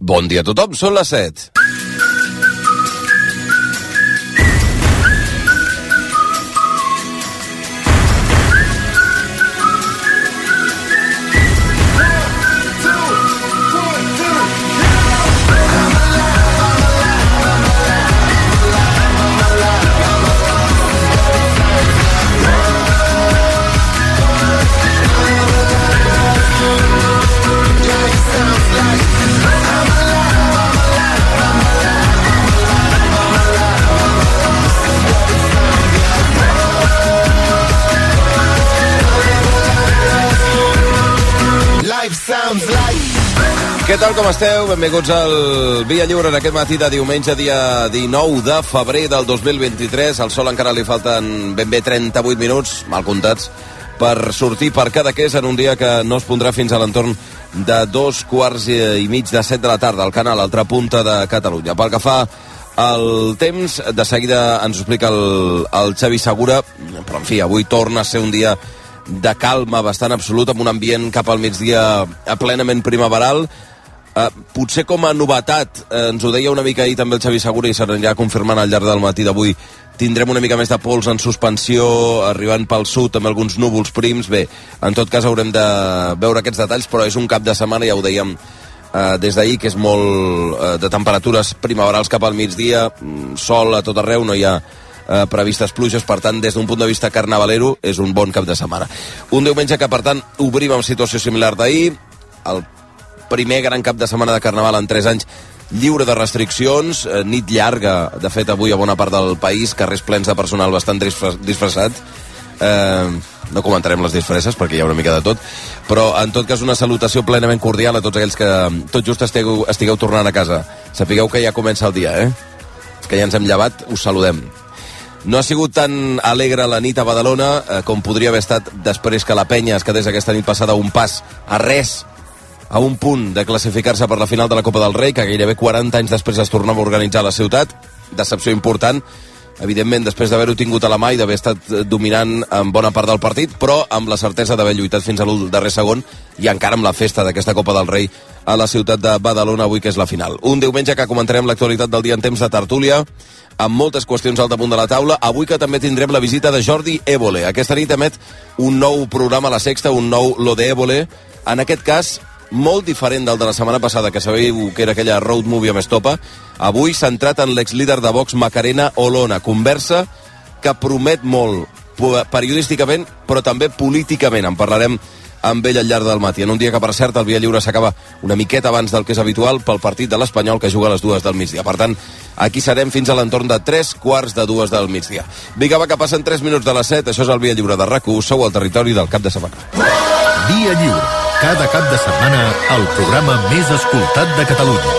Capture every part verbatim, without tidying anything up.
Bon dia a tothom, són les set. Què tal, com esteu? Benvinguts al Via Lliure en aquest matí de diumenge, dia dinou de febrer del dos mil vint-i-tres. Al sol encara li falten ben bé trenta-vuit minuts, mal comptats, per sortir per Cadaqués en un dia que no es pondrà fins a l'entorn de dos quarts i mig de set de la tarda, al canal, a l'altra punta de Catalunya. Pel que fa al temps, de seguida ens ho explica el, el Xavi Segura, però en fi, avui torna a ser un dia de calma bastant absoluta, amb un ambient cap al migdia plenament primaveral. Uh, potser com a novetat, uh, ens ho deia una mica ahir també el Xavi Segura i s'anirà confirmant al llarg del matí d'avui, tindrem una mica més de pols en suspensió arribant pel sud amb alguns núvols prims. Bé, en tot cas haurem de veure aquests detalls, però és un cap de setmana, ja ho dèiem uh, des d'ahir, que és molt uh, de temperatures primaverals cap al migdia, sol a tot arreu, no hi ha uh, previstes pluges, per tant, des d'un punt de vista carnavalero és un bon cap de setmana. Un diumenge que, per tant, obrim amb situació similar d'ahir, el primer gran cap de setmana de Carnaval en tres anys lliure de restriccions, eh, nit llarga, de fet avui a bona part del país, carrers plens de personal bastant disfressat. Eh, no comentarem les disfresses perquè hi ha una mica de tot, però en tot cas una salutació plenament cordial a tots aquells que tot just estigueu, estigueu tornant a casa. Sapigueu que ja comença el dia, eh? Que ja ens hem llevat, us saludem. No ha sigut tan alegre la nit a Badalona eh, com podria haver estat després que la penya es quedés aquesta nit passada un pas a res, a un punt de classificar-se per la final de la Copa del Rei, que gairebé quaranta anys després es tornava a organitzar a la ciutat. Decepció important, evidentment, després d'haver-ho tingut a la mà i d'haver estat dominant en bona part del partit, però amb la certesa d'haver lluitat fins a l'últim darrer segon i encara amb la festa d'aquesta Copa del Rei a la ciutat de Badalona, avui que és la final. Un diumenge que comentarem l'actualitat del dia en temps de tertúlia, amb moltes qüestions al damunt de la taula. Avui que també tindrem la visita de Jordi Évole. Aquesta nit emet un nou programa a la Sexta, un nou Lo de Évole, en aquest cas molt diferent del de la setmana passada, que sabeu que era aquella road movie amb estopa. Avui centrat en l'exlíder de Vox, Macarena Olona. Conversa que promet molt periodísticament, però també políticament. En parlarem amb ell al llarg del matí, en un dia que, per cert, el Via Lliure s'acaba una miqueta abans del que és habitual pel partit de l'Espanyol, que juga a les dues del migdia. Per tant, aquí serem fins a l'entorn de tres quarts de dues del migdia. Vinga, va, que passen tres minuts de les set. Això és el Via Lliure de RAC u. Sou al territori del cap de setmana. Via Lliure. Cada cap de setmana, el programa més escoltat de Catalunya.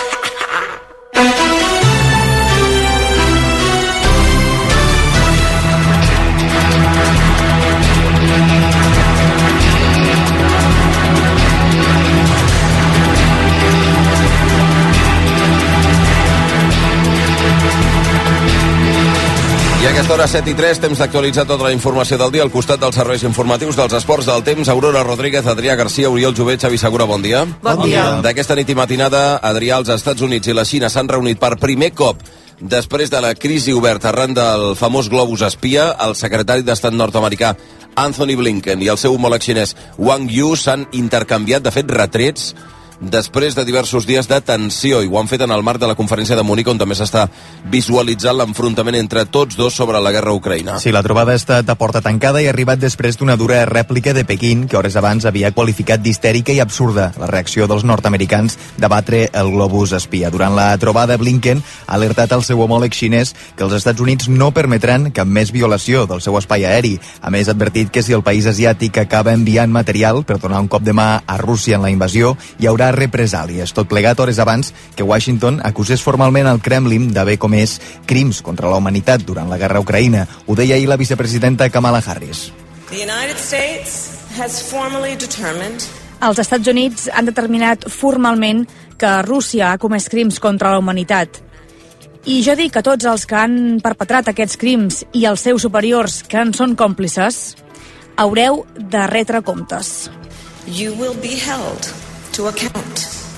I a aquesta hora, set i tres, temps d'actualitzar tota la informació del dia al costat dels serveis informatius dels esports del temps. Aurora Rodríguez, Adrià Garcia, Oriol Jové, Xavi Segura, bon dia. Bon dia. D'aquesta nit i matinada, Adrià, els Estats Units i la Xina s'han reunit per primer cop després de la crisi oberta arran del famós globus espia. El secretari d'Estat nord-americà Anthony Blinken i el seu homòleg xinès Wang Yi s'han intercanviat, de fet, retrets després de diversos dies de tensió, i ho han fet en el marc de la conferència de Munic, on també s'està visualitzant l'enfrontament entre tots dos sobre la guerra a Ucraïna. Sí, la trobada ha estat a porta tancada i ha arribat després d'una dura rèplica de Pequín, que hores abans havia qualificat d'histèrica i absurda la reacció dels nord-americans de batre el globus espia. Durant la trobada, Blinken ha alertat al seu homòleg xinès que els Estats Units no permetran cap més violació del seu espai aeri. A més, ha advertit que si el país asiàtic acaba enviant material per donar un cop de mà a Rússia en la invasió, hi haurà represàlies. Tot plegat hores abans que Washington acusés formalment al Kremlin d'haver comès crims contra la humanitat durant la guerra a Ucraïna. Ho deia ahir la vicepresidenta Kamala Harris. The United States has formally determined Els Estats Units han determinat formalment que Rússia ha comès crims contra la humanitat. I jo dic a tots els que han perpetrat aquests crims i els seus superiors que en són còmplices, haureu de retre comptes. You will be held to account.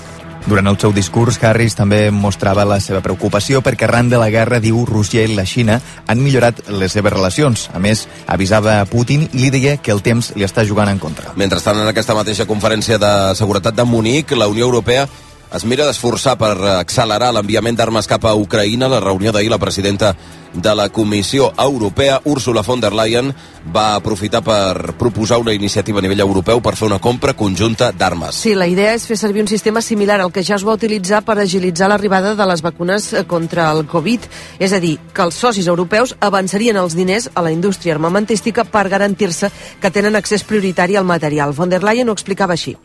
Durant el seu discurs, Harris també mostrava la seva preocupació perquè arran de la guerra, diu, Rússia i la Xina han millorat les seves relacions. A més, avisava a Putin i li deia que el temps li està jugant en contra. Mentrestant, en aquesta mateixa conferència de seguretat de Munic, la Unió Europea es mira d'esforçar per accelerar l'enviament d'armes cap a Ucraïna. La reunió d'ahir, la presidenta de la Comissió Europea, Ursula von der Leyen, va aprofitar per proposar una iniciativa a nivell europeu per fer una compra conjunta d'armes. Sí, la idea és fer servir un sistema similar al que ja es va utilitzar per agilitzar l'arribada de les vacunes contra el Covid. És a dir, que els socis europeus avançarien els diners a la indústria armamentística per garantir-se que tenen accés prioritari al material. Von der Leyen ho explicava així.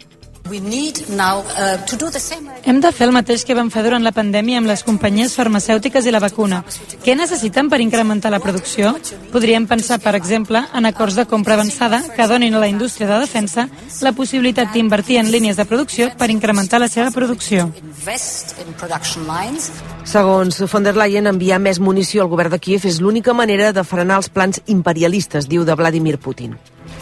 Hem de fer el mateix que vam fer durant la pandèmia amb les companyies farmacèutiques i la vacuna. Què necessiten per incrementar la producció? Podríem pensar, per exemple, en acords de compra avançada que donin a la indústria de defensa la possibilitat d'invertir en línies de producció per incrementar la seva producció. Segons von der Leyen, enviar més munició al govern de Kíev és l'única manera de frenar els plans imperialistes, diu, de Vladimir Putin.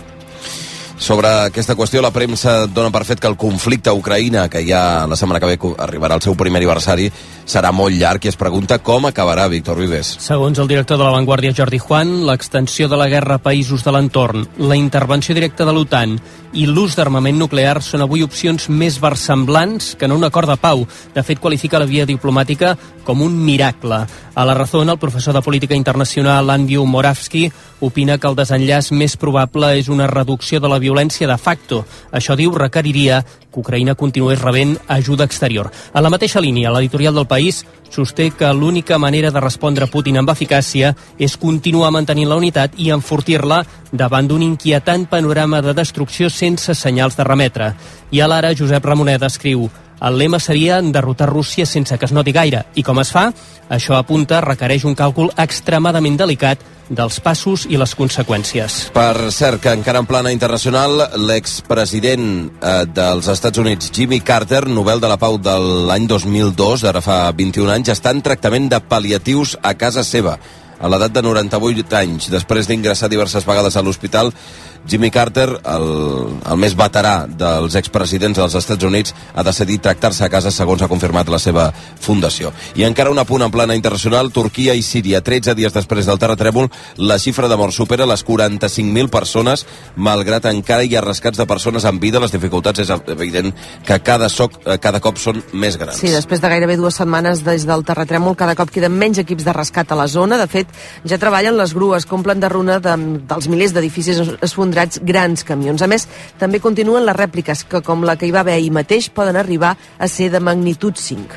Sobre aquesta qüestió, la premsa dona per fet que el conflicte a Ucraïna, que ja la setmana que ve arribarà al seu primer aniversari, serà molt llarg i es pregunta com acabarà, Víctor Vives. Segons el director de La Vanguardia, Jordi Juan, l'extensió de la guerra a països de l'entorn, la intervenció directa de l'OTAN i l'ús d'armament nuclear són avui opcions més versemblants que no un acord de pau. De fet, qualifica la via diplomàtica com un miracle. A La Razón, el professor de política internacional Andrew Moravsky opina que el desenllaç més probable és una reducció de la violència de facto. Això, diu, requeriria que Ucraïna continués rebent ajuda exterior. A la mateixa línia, l'editorial del País sosté que l'única manera de respondre a Putin amb eficàcia és continuar mantenint la unitat i enfortir-la davant d'un inquietant panorama de destrucció sense senyals de remetre. I a l'Ara, Josep Ramoneda escriu: el lema seria derrotar Rússia sense que es noti gaire. I com es fa? Això, apunta, requereix un càlcul extremadament delicat dels passos i les conseqüències. Per cert, que encara en plana internacional, l'expresident eh, dels Estats Units, Jimmy Carter, Nobel de la Pau de l'any dos mil dos, ara fa vint-i-un anys, està en tractament de pal·liatius a casa seva. A l'edat de noranta-vuit anys, després d'ingressar diverses vegades a l'hospital, Jimmy Carter, el, el més veterà dels expresidents dels Estats Units, ha decidit tractar-se a casa, segons ha confirmat la seva fundació. I encara un apunt en plana internacional, Turquia i Síria. tretze dies després del terratrèmol, la xifra de morts supera les quaranta-cinc mil persones, malgrat encara hi ha rescats de persones en vida. Les dificultats és evident que cada, soc, cada cop són més grans. Sí, després de gairebé dues setmanes des del terratrèmol, cada cop queden menys equips de rescat a la zona. De fet, ja treballen les grues que omplen de runa de, dels milers d'edificis esfondrats, grans camions. A més, també continuen les rèpliques, que com la que hi va haver ahir mateix, poden arribar a ser de magnitud cinc.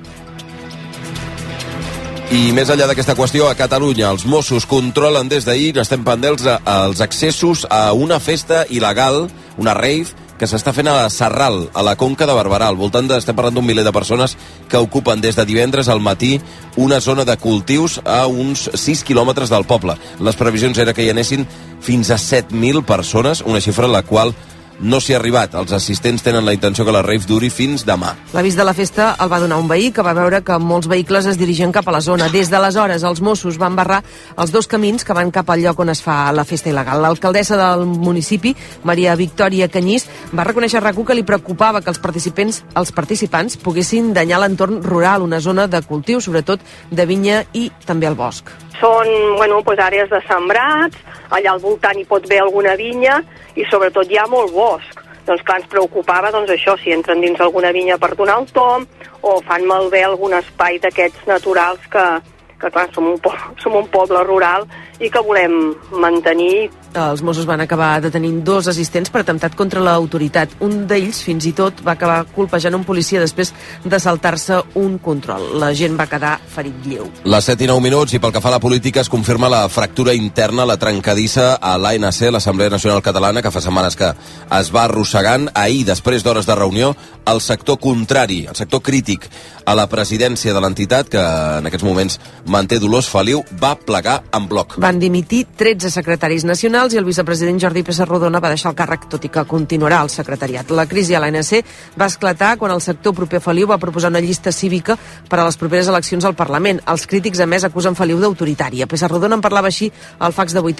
I més enllà d'aquesta qüestió, a Catalunya els Mossos controlen des d'ahir, estem pendents, els accessos a una festa il·legal, una rave, que s'està fent a Sarral, a la Conca de Barberà. Al voltant de, estem parlant d'un miler de persones que ocupen des de divendres al matí una zona de cultius a uns sis quilòmetres del poble. Les previsions era que hi anessin fins a set mil persones, una xifra a la qual no s'hi ha arribat. Els assistents tenen la intenció que la rave duri fins demà. L'avís de la festa el va donar un veí que va veure que molts vehicles es dirigien cap a la zona. Des d'aleshores, els Mossos van barrar els dos camins que van cap al lloc on es fa la festa il·legal. L'alcaldessa del municipi, Maria Victòria Canyís, va reconèixer a RAC u que li preocupava que els participants, els participants poguessin danyar l'entorn rural, una zona de cultiu, sobretot de vinya i també el bosc. Són, bueno, pues àrees de sembrats, allà al voltant hi pot haver alguna vinya i sobretot hi ha molt bosc. Doncs clar, ens preocupava doncs, això, si entren dins alguna vinya per donar el tom o fan malbé algun espai d'aquests naturals que, que clar, som un, po som un poble rural i que volem mantenir. Els Mossos van acabar detenint dos assistents per atemptat contra l'autoritat. Un d'ells, fins i tot, va acabar colpejant un policia després de saltar-se un control. La gent va quedar ferit lleu. Les set i nou minuts, i pel que fa a la política es confirma la fractura interna, la trencadissa a l'A N C, l'Assemblea Nacional Catalana, que fa setmanes que es va arrossegant. Ahir, després d'hores de reunió, el sector contrari, el sector crític a la presidència de l'entitat, que en aquests moments manté Dolors Feliu, va plegar en bloc. Van dimitir tretze secretaris nacionals i el vicepresident Jordi Pessarrodona va deixar el càrrec, tot i que continuarà al secretariat. La crisi a l'A N C va esclatar quan el sector proper a Feliu va proposar una llista cívica per a les properes eleccions al Parlament. Els crítics, a més, acusen Feliu d'autoritària. Pessarrodona en parlava així al fax de vuit T V.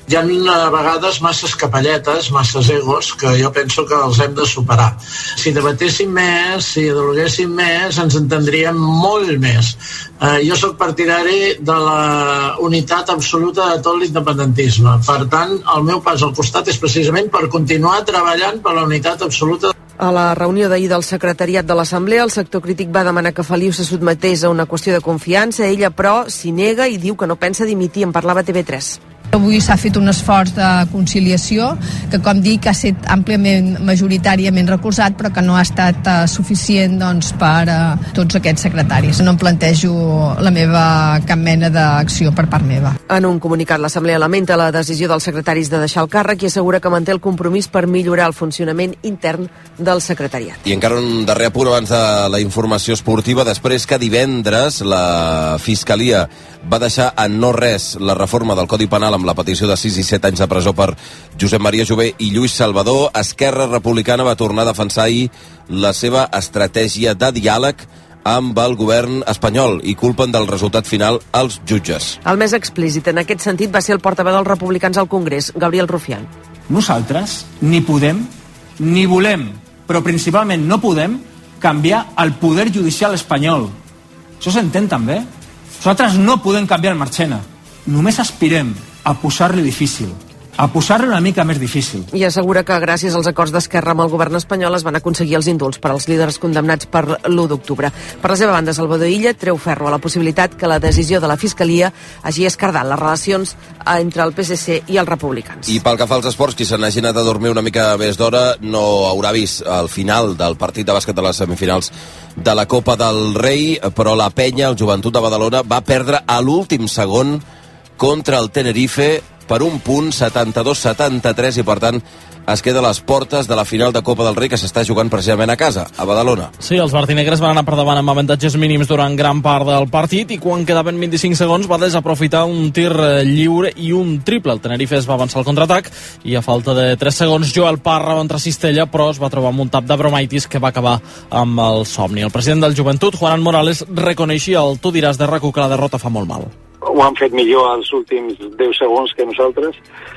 Hi ha a vegades masses capelletes, masses egos, que jo penso que els hem de superar. Si debatéssim més, si dialoguéssim més, ens entendríem molt més. Eh, jo sóc partidari de la unitat absoluta de tot l'independentisme. Per tant, el meu pas al costat és precisament per continuar treballant per la unitat absoluta. A la reunió d'ahir del secretariat de l'Assemblea, el sector crític va demanar que Feliu se sotmetés a una qüestió de confiança. Ella, però, s'hi nega i diu que no pensa dimitir. En parlava a T V tres. Avui s'ha fet un esforç de conciliació que, com dic, ha estat àmpliament, majoritàriament recolzat, però que no ha estat uh, suficient doncs, per uh, tots aquests secretaris. No em plantejo la meva cap mena d'acció per part meva. En un comunicat, l'Assemblea lamenta la decisió dels secretaris de deixar el càrrec i assegura que manté el compromís per millorar el funcionament intern del secretariat. I encara un darrer apunt abans de la informació esportiva, després que divendres la Fiscalia va deixar en no res la reforma del Codi Penal amb la petició de sis i set anys de presó per Josep Maria Jové i Lluís Salvador, Esquerra Republicana va tornar a defensar ahir la seva estratègia de diàleg amb el govern espanyol i culpen del resultat final als jutges. El més explícit en aquest sentit va ser el portaveu dels republicans al Congrés, Gabriel Rufián. Nosaltres ni podem ni volem, però principalment no podem canviar el poder judicial espanyol. Això s'entén també? Nosaltres no podem canviar el Marchena. Només aspirem a posar-li difícil, a posar-li una mica més difícil. I assegura que gràcies als acords d'Esquerra amb el govern espanyol es van aconseguir els indults per als líders condemnats per l'u d'octubre. Per la seva banda, Salvador Illa treu ferro a la possibilitat que la decisió de la Fiscalia hagi escardat les relacions entre el P S C i els republicans. I pel que fa als esports, qui se n'hagi anat a dormir una mica més d'hora no haurà vist el final del partit de bàsquet de les semifinals de la Copa del Rei, però la penya, el Joventut de Badalona, va perdre a l'últim segon contra el Tenerife per un punt, setanta-dos setanta-tres, i per tant es queda a les portes de la final de Copa del Rei que s'està jugant precisament a casa, a Badalona. Sí, els vertinegres van anar per davant amb avantatges mínims durant gran part del partit i quan quedaven vint-i-cinc segons va desaprofitar un tir lliure i un triple. El Tenerife es va avançar al contraatac i a falta de tres segons Joel Parra va entrar a cistella, però es va trobar amb un tap de Bromaitis que va acabar amb el somni. El president del Joventut, Juan Morales, reconeixia el tu diràs de RAC u que la derrota fa molt mal. Ho han fet millor els últims deu segons que nosaltres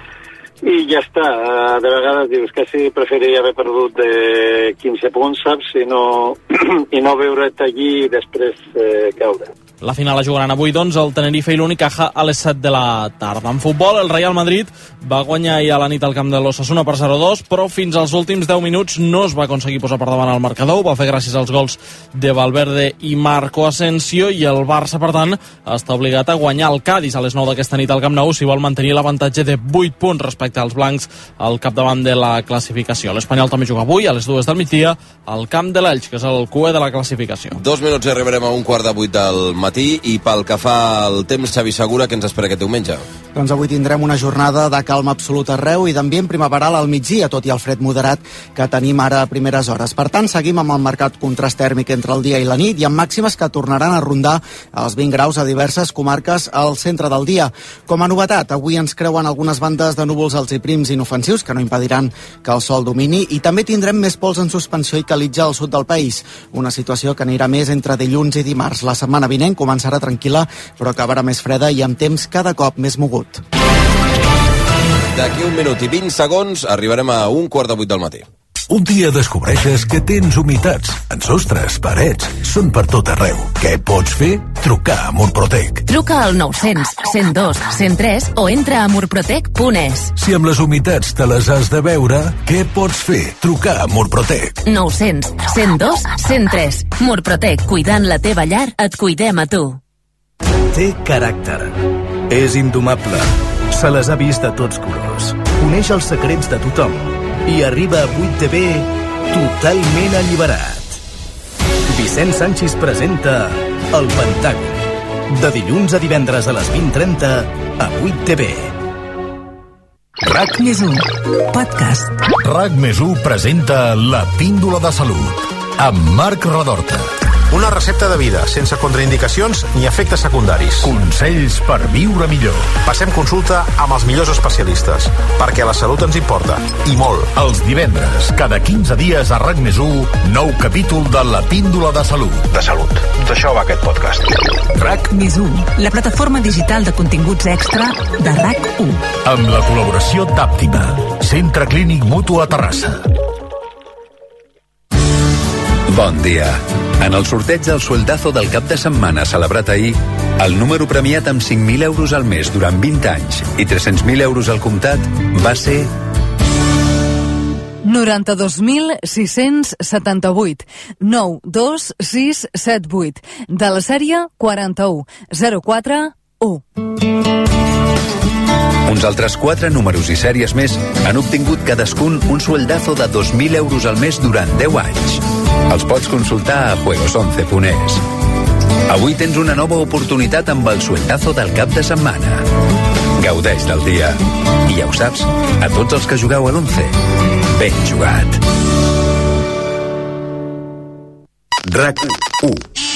i ja està. De vegades dius que sí, preferiria haver perdut de quinze punts, saps, i no, i no veure't allí i després eh, caure. La final la jugaran avui, doncs, el Tenerife i l'Unicaja a les set de la tarda. En futbol, el Real Madrid va guanyar ahir a la nit al camp de l'Osasuna per zero a dos, però fins als últims deu minuts no es va aconseguir posar per davant el marcador. Ho va fer gràcies als gols de Valverde i Marco Asensio, i el Barça, per tant, està obligat a guanyar el Cádiz a les nou d'aquesta nit al Camp Nou si vol mantenir l'avantatge de vuit punts respecte als blancs al capdavant de la classificació. L'Espanyol també juga avui a les dues del migdia al camp de l'Elx, que és el cué de la classificació. Dos minuts i arribarem a un quart de vuit del matí, i pel que fa al temps, Xavi Segura, que ens espera aquest diumenge? Doncs avui tindrem una jornada de calma absoluta arreu i d'ambient primaveral al migdia, tot i el fred moderat que tenim ara a primeres hores. Per tant, seguim amb el marcat contrast tèrmic entre el dia i la nit i amb màximes que tornaran a rondar els vint graus a diverses comarques al centre del dia. Com a novetat, avui ens creuen algunes bandes de núvols alts i prims inofensius que no impediran que el sol domini, i també tindrem més pols en suspensió i calitja al sud del país, una situació que anirà més entre dilluns i dimarts. La setmana vinent començarà tranquil·la, però acabarà més freda i amb temps cada cop més mogut. D'aquí un minut i vint segons arribarem a un quart de vuit del matí. Un dia descobreixes que tens humitats en sostres, parets, són per tot arreu. Què pots fer? Trucar a Murprotec. Truca al nou-cents, cent dos, cent tres o entra a murprotec punt es. Si amb les humitats te les has de veure, què pots fer? Trucar a Murprotec. nou-cents, cent dos, cent tres. Murprotec, cuidant la teva llar, et cuidem a tu. Té caràcter. És indomable. Se les ha vist de tots colors. Coneix els secrets de tothom. I arriba a vuit T V totalment alliberat. Vicent Sanchis presenta El Pentàgon. De dilluns a divendres a les vint trenta a vuit T V. RAC més u, podcast. RAC més u presenta La Píndola de Salut amb Marc Redorta. Una recepta de vida, sense contraindicacions ni efectes secundaris. Consells per viure millor. Passem consulta amb els millors especialistes, perquè la salut ens importa, i molt. Els divendres, cada quinze dies a RAC més u, nou capítol de La Píndola de Salut. De salut. D'això va aquest podcast. RAC més u, la plataforma digital de continguts extra de RAC u. Amb la col·laboració d'Àptima, Centre Clínic Mutu a Terrassa. Bon dia. En el sorteig del sueldazo del cap de setmana celebrat ahir, el número premiat amb cinc mil euros al mes durant vint anys i tres-cents mil euros al comptat va ser... noranta-dos mil sis-cents setanta-vuit, nou dos sis set vuit, de la sèrie quaranta-u zero quatre u. Uns altres quatre números i sèries més han obtingut cadascun un sueldazo de dos mil euros al mes durant deu anys. Els pots consultar a juegos once punt es. Avui tens una nova oportunitat amb el sueldazo del cap de setmana. Gaudeix del dia. I ja ho saps, a tots els que jugueu a l'once, ben jugat. RAC u.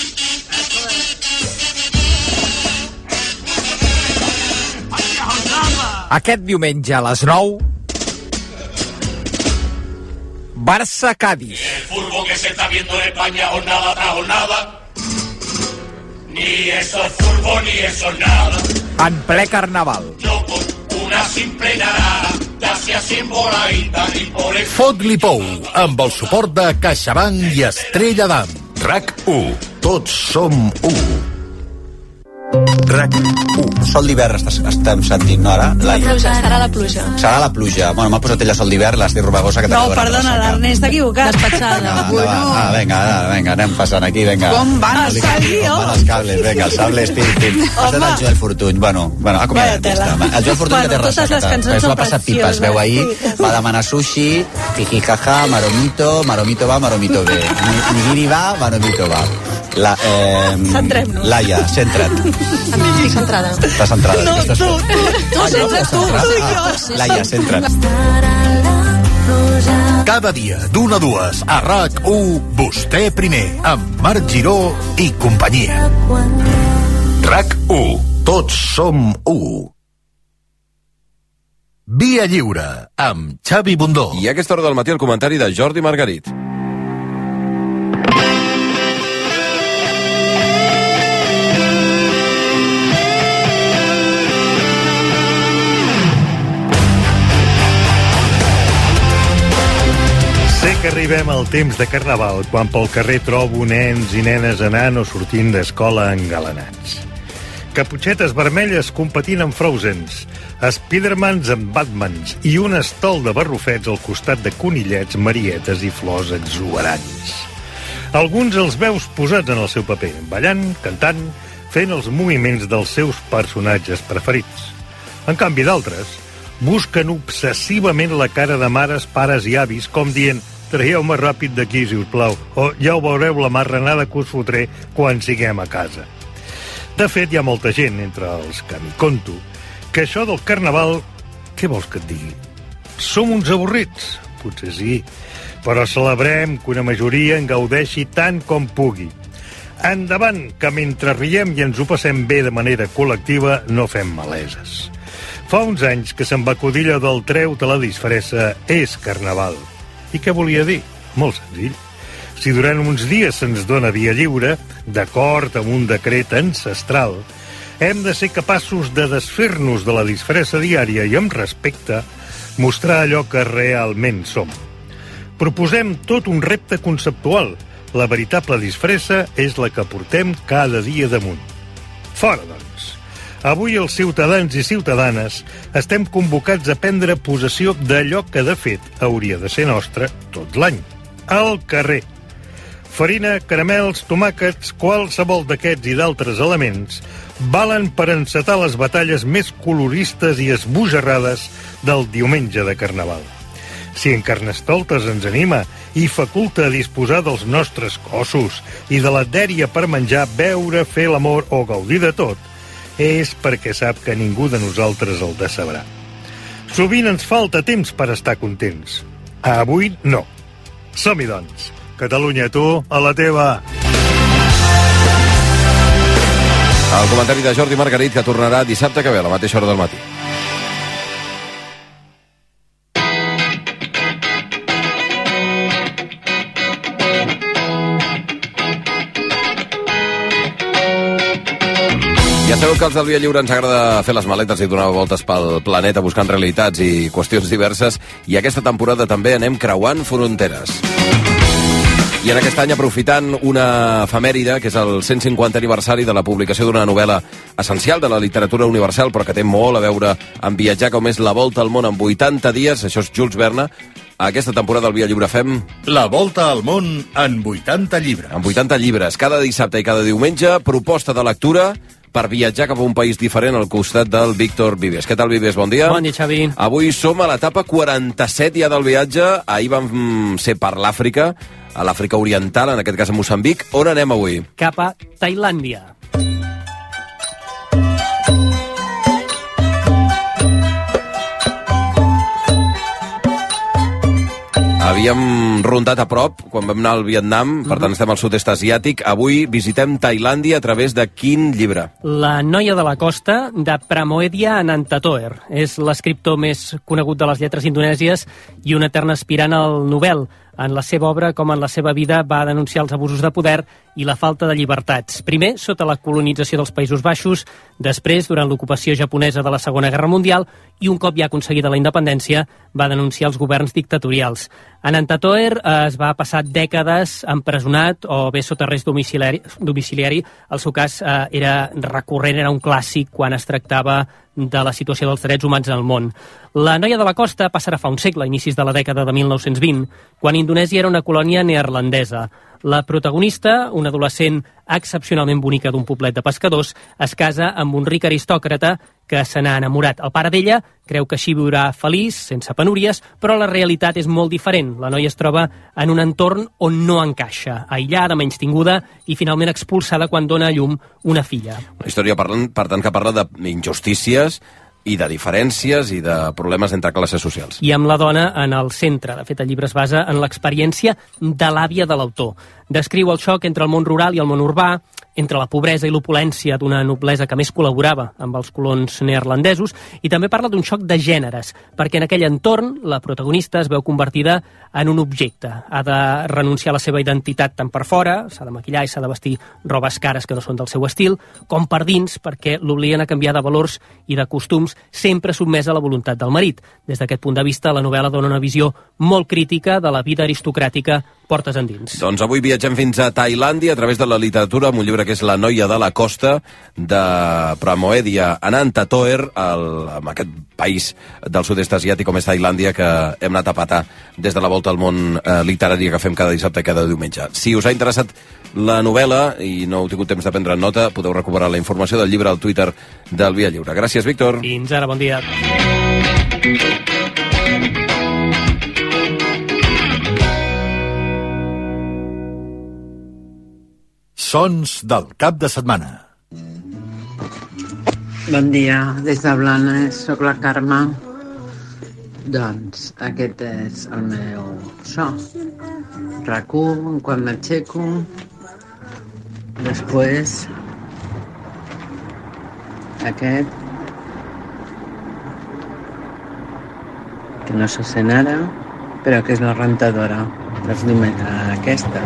Aquest diumenge a les nou, Barça-Cádiz. El fútbol que se está viendo en España, jornada tras jornada. Ni eso es fútbol, ni eso es nada. En ple carnaval. Yo con una simple narada, casi así emboladita y por el... Fot-li pou, amb el suport de CaixaBank i Estrella d'Am. RAC u. Tots som u. RAC u. Sol d'hivern estem sentint, no, ara? La pluja, serà la pluja. Serà la pluja. Bueno, m'ha posat ella sol d'hivern, l'Esti Robagosa, que No, perdona, l'Ernest està equivocat. Despatxada. Bueno. Ah, vinga, vinga, anem passant aquí, vinga. Com van els cables? Com van els cables, vinga, els sables, pim, pim. Has de el Joel Fortuny, bueno, bueno, acomiadat aquesta. El Joel Fortuny que té ressaca. Però s'ho ha passat pipa, es veu ahir, va demanar sushi, jijijaja, maromito, maromito va, maromito ve. Nigiri va, maromito va. La, eh, Centrem-nos. Laia, centra't. Estic centrada. Estàs centrada. No, Estàs... tu, tu, tu, centra't tu, tu i jo. Ah, Laia, centra't. Cada dia, d'una a dues, a RAC u, vostè primer, amb Marc Giró i companyia. RAC u. Tots som u. Via Lliure, amb Xavi Bundó. I a aquesta hora del matí el comentari de Jordi Margarit. Sé que arribem al temps de Carnaval, quan pel carrer trobo nens i nenes anant o sortint d'escola engalanats. Caputxetes vermelles competint amb Frozens, Spidermans amb Batmans i un estol de barrufets al costat de conillets, marietes i flors exuberants. Alguns els veus posats en el seu paper, ballant, cantant, fent els moviments dels seus personatges preferits. En canvi d'altres busquen obsessivament la cara de mares, pares i avis, com dient «Traieu-me ràpid d'aquí, si us plau», o «Ja ho veureu la marranada que us fotré quan siguem a casa». De fet, hi ha molta gent, entre els que m'hi conto, que això del Carnaval, què vols que et digui? Som uns avorrits? Potser sí, però celebrem que una majoria en gaudeixi tant com pugui. Endavant, que mentre riem i ens ho passem bé de manera col·lectiva, no fem maleses. Fa uns anys que se'n va acudir allò del treu-te la disfressa és Carnaval. I què volia dir? Molt senzill. Si durant uns dies se'ns dona via lliure, d'acord amb un decret ancestral, hem de ser capaços de desfer-nos de la disfressa diària i, amb respecte, mostrar allò que realment som. Proposem tot un repte conceptual. La veritable disfressa és la que portem cada dia damunt. Fora, doncs. Avui els ciutadans i ciutadanes estem convocats a prendre possessió d'allò que, de fet, hauria de ser nostre tot l'any. Al carrer. Farina, caramels, tomàquets, qualsevol d'aquests i d'altres elements valen per encetar les batalles més coloristes i esbojarrades del diumenge de Carnaval. Si en Carnestoltes ens anima i faculta a disposar dels nostres cossos i de la dèria per menjar, beure, fer l'amor o gaudir de tot, és perquè sap que ningú de nosaltres el decebrà. Sovint ens falta temps per estar contents. Avui no. Som-hi, doncs. Catalunya, tu, a la teva. El comentari de Jordi Margarit, que tornarà dissabte que ve a la mateixa hora del matí. Ja sabeu que als del Via Lliure ens agrada fer les maletes i donar voltes pel planeta buscant realitats i qüestions diverses, i aquesta temporada també anem creuant fronteres. I en aquest any aprofitant una efemèride, que és el cent cinquantè aniversari de la publicació d'una novel·la essencial de la literatura universal, però que té molt a veure amb viatjar, com és La volta al món en vuitanta dies, això és Jules Verne. Aquesta temporada al Via Lliure fem... La volta al món en vuitanta llibres. En vuitanta llibres. Cada dissabte i cada diumenge, proposta de lectura per viatjar cap a un país diferent al costat del Víctor Vives. Què tal, Vives? Bon dia. Bon dia, Xavi. Avui som a l'etapa quaranta-set ja del viatge. Ahir vam ser per l'Àfrica, a l'Àfrica Oriental, en aquest cas a Moçambic. On anem avui? Cap a Tailàndia. Havíem rondat a prop quan vam anar al Vietnam, per tant estem al sud-est asiàtic. Avui visitem Tailàndia a través de quin llibre? La noia de la costa, de Pramoedia Anantatoer. És l'escriptor més conegut de les lletres indonèsies i un etern aspirant al Nobel. En la seva obra, com en la seva vida, va denunciar els abusos de poder i la falta de llibertats. Primer, sota la colonització dels Països Baixos, després, durant l'ocupació japonesa de la Segona Guerra Mundial, i un cop ja aconseguida la independència, va denunciar els governs dictatorials. Anantatoer es va passar dècades empresonat o bé sota arrest domiciliari. domiciliari. El seu cas eh, era recurrent, era un clàssic quan es tractava de la situació dels drets humans en el món. La noia de la costa passarà fa un segle, a inicis de la dècada de mil nou-cents vint, quan Indonèsia era una colònia neerlandesa. La protagonista, una adolescent excepcionalment bonica d'un poblet de pescadors, es casa amb un ric aristòcrata que se n'ha enamorat. El pare d'ella creu que així viurà feliç, sense penúries, però la realitat és molt diferent. La noia es troba en un entorn on no encaixa, aïllada, menystinguda i finalment expulsada quan dona a llum una filla. Una història, parlant, per tant, que parla d'injustícies i de diferències i de problemes entre classes socials. I amb la dona en el centre. De fet, el llibre es basa en l'experiència de l'àvia de l'autor. Descriu el xoc entre el món rural i el món urbà, entre la pobresa i l'opulència d'una noblesa que més col·laborava amb els colons neerlandesos, i també parla d'un xoc de gèneres, perquè en aquell entorn la protagonista es veu convertida en un objecte. Ha de renunciar a la seva identitat tant per fora, s'ha de maquillar i s'ha de vestir robes cares que no són del seu estil, com per dins, perquè l'obliguen a canviar de valors i de costums, sempre sotmesa a la voluntat del marit. Des d'aquest punt de vista, la novel·la dona una visió molt crítica de la vida aristocràtica portes endins. Doncs avui viatgem fins a Tailàndia a través de la literatura, amb un llibre que és La noia de la costa, de Pramoedia Anantatoer, el, amb aquest país del sud-est asiàtic com és Tailàndia, que hem anat a patar des de la volta al món eh, literari que fem cada dissabte i cada diumenge. Si us ha interessat la novel·la i no heu tingut temps de prendre nota, podeu recuperar la informació del llibre al Twitter del Via Lliure. Gràcies, Víctor. Fins ara, bon dia. Sons del cap de setmana. Bon dia, des de Blanes, soc la Carme. Doncs aquest és el meu so. RAC u, quan m'aixeco. Després aquest, que no se sent ara, però que és la rentadora dels diumenges, aquesta.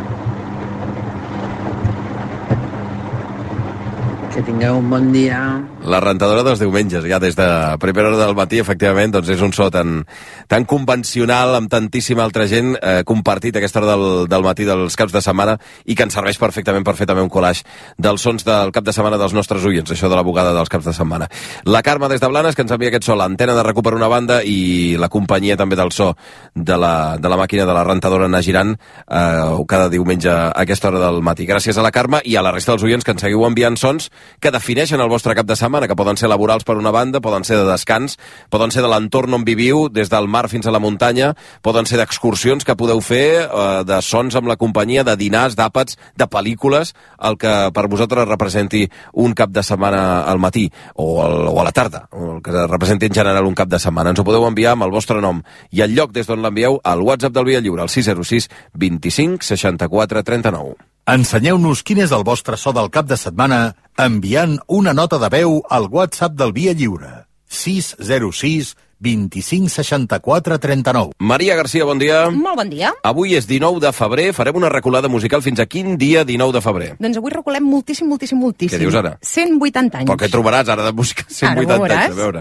Que tingueu un bon dia. La rentadora dels diumenges, ja des de primera hora del matí, efectivament, doncs és un so tan, tan convencional, amb tantíssima altra gent, eh, compartit a aquesta hora del, del matí dels caps de setmana, i que ens serveix perfectament per fer també un collage dels sons del cap de setmana dels nostres oients, això de la bugada dels caps de setmana. La Carme des de Blanes, que ens envia aquest so, l'antena de RAC u per una banda, i la companyia també del so de la, de la màquina de la rentadora anar girant eh, cada diumenge a aquesta hora del matí. Gràcies a la Carme i a la resta dels oients que ens seguiu enviant sons que defineixen el vostre cap de setmana, que poden ser laborals per una banda, poden ser de descans, poden ser de l'entorn on viviu, des del mar fins a la muntanya, poden ser d'excursions que podeu fer, eh, de sons amb la companyia, de dinars, d'àpats, de pel·lícules, el que per vosaltres representi un cap de setmana al matí, o, el, o a la tarda, o el que representi en general un cap de setmana. Ens ho podeu enviar amb el vostre nom i el lloc des d'on l'envieu al WhatsApp del Via Lliure, al sis zero sis vint-i-cinc seixanta-quatre trenta-nou. Ensenyeu-nos quin és el vostre so del cap de setmana enviant una nota de veu al WhatsApp del Via Lliure. sis zero sis vint-i-cinc seixanta-quatre trenta-nou. Maria Garcia, bon dia. Molt bon dia. Avui és dinou de febrer, farem una reculada musical fins a quin dia dinou de febrer? Doncs avui reculem moltíssim, moltíssim, moltíssim. Què dius ara? cent vuitanta anys. Però què trobaràs ara de música? cent vuitanta anys, a veure.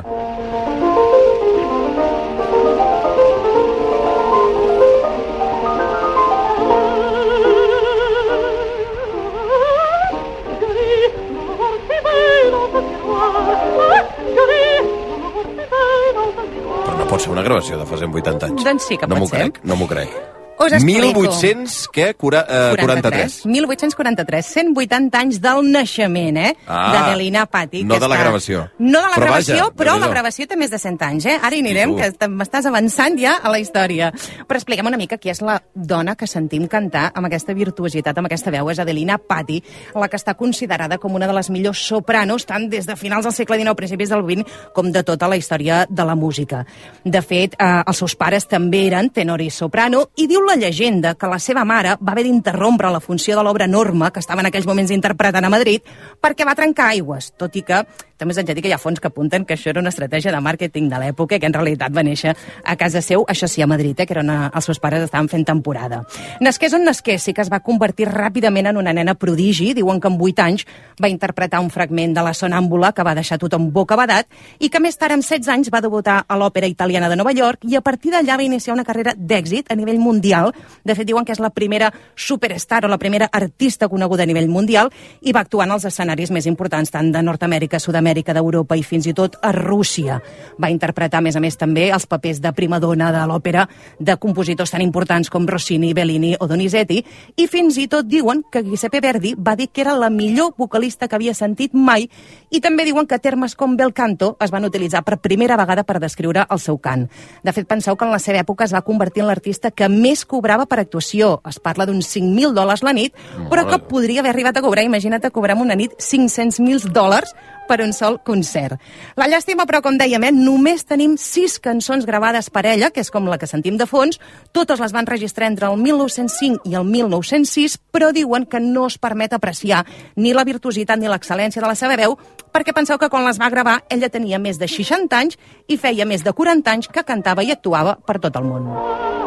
Però no pot ser una gravació de fa cent vuitanta anys. Doncs sí que no pot ser. Crec, no m'ho crec. Us explico. mil vuit-cents, què? Cura, eh, quaranta-tres. mil vuit-cents quaranta-tres. cent vuitanta anys del naixement, eh? Ah, de Delina Patti. no que de la està... gravació. No de la Però gravació, vaja, però Déu-n'hi-do. la gravació té més de cent anys, eh? Ara hi anirem, que te- m'estàs avançant ja a la història. Però expliquem una mica qui és la dona que sentim cantar amb aquesta virtuositat, amb aquesta veu. És Adelina Patti, la que està considerada com una de les millors sopranos, tant des de finals del segle dinou, principis del vint, com de tota la història de la música. De fet, eh, els seus pares també eren tenor i soprano, i diu la llegenda que la seva mare va haver d'interrompre la funció de l'obra Norma, que estava en aquells moments interpretant a Madrid, perquè va trencar aigües, tot i que també s'ha dit que hi ha fonts que apunten que això era una estratègia de màrqueting de l'època, que en realitat va néixer a casa seu, això sí, a Madrid, eh, que era una, els seus pares estaven fent temporada. Nasqués on nasqués, sí que es va convertir ràpidament en una nena prodigi. Diuen que amb vuit anys va interpretar un fragment de la Sonàmbula que va deixar tothom bocabadat, i que més tard, amb setze anys, va debutar a l'Òpera Italiana de Nova York, i a partir d'allà va iniciar una carrera d'èxit a nivell mundial. De fet, diuen que és la primera superstar o la primera artista coneguda a nivell mundial, i va actuar en els escenaris més importants, tant de Nord-Amèrica, Sud-amèrica, d'Europa i fins i tot a Rússia. Va interpretar, a més a més, també els papers de primadona de l'òpera de compositors tan importants com Rossini, Bellini o Donizetti, i fins i tot diuen que Giuseppe Verdi va dir que era la millor vocalista que havia sentit mai, i també diuen que termes com bel canto es van utilitzar per primera vegada per descriure el seu cant. De fet, penseu que en la seva època es va convertir en l'artista que més cobrava per actuació. Es parla d'uns cinc mil dòlars la nit, però que podria haver arribat a cobrar, imagina't, a cobrar en una nit cinc-cents mil dòlars per un sol concert. La llàstima, però, com dèiem, eh, només tenim sis cançons gravades per ella, que és com la que sentim de fons. Totes les van registrar entre el mil nou-cents cinc i el mil nou-cents sis, però diuen que no es permet apreciar ni la virtuositat ni l'excel·lència de la seva veu, perquè penseu que quan les va gravar ella tenia més de seixanta anys i feia més de quaranta anys que cantava i actuava per tot el món.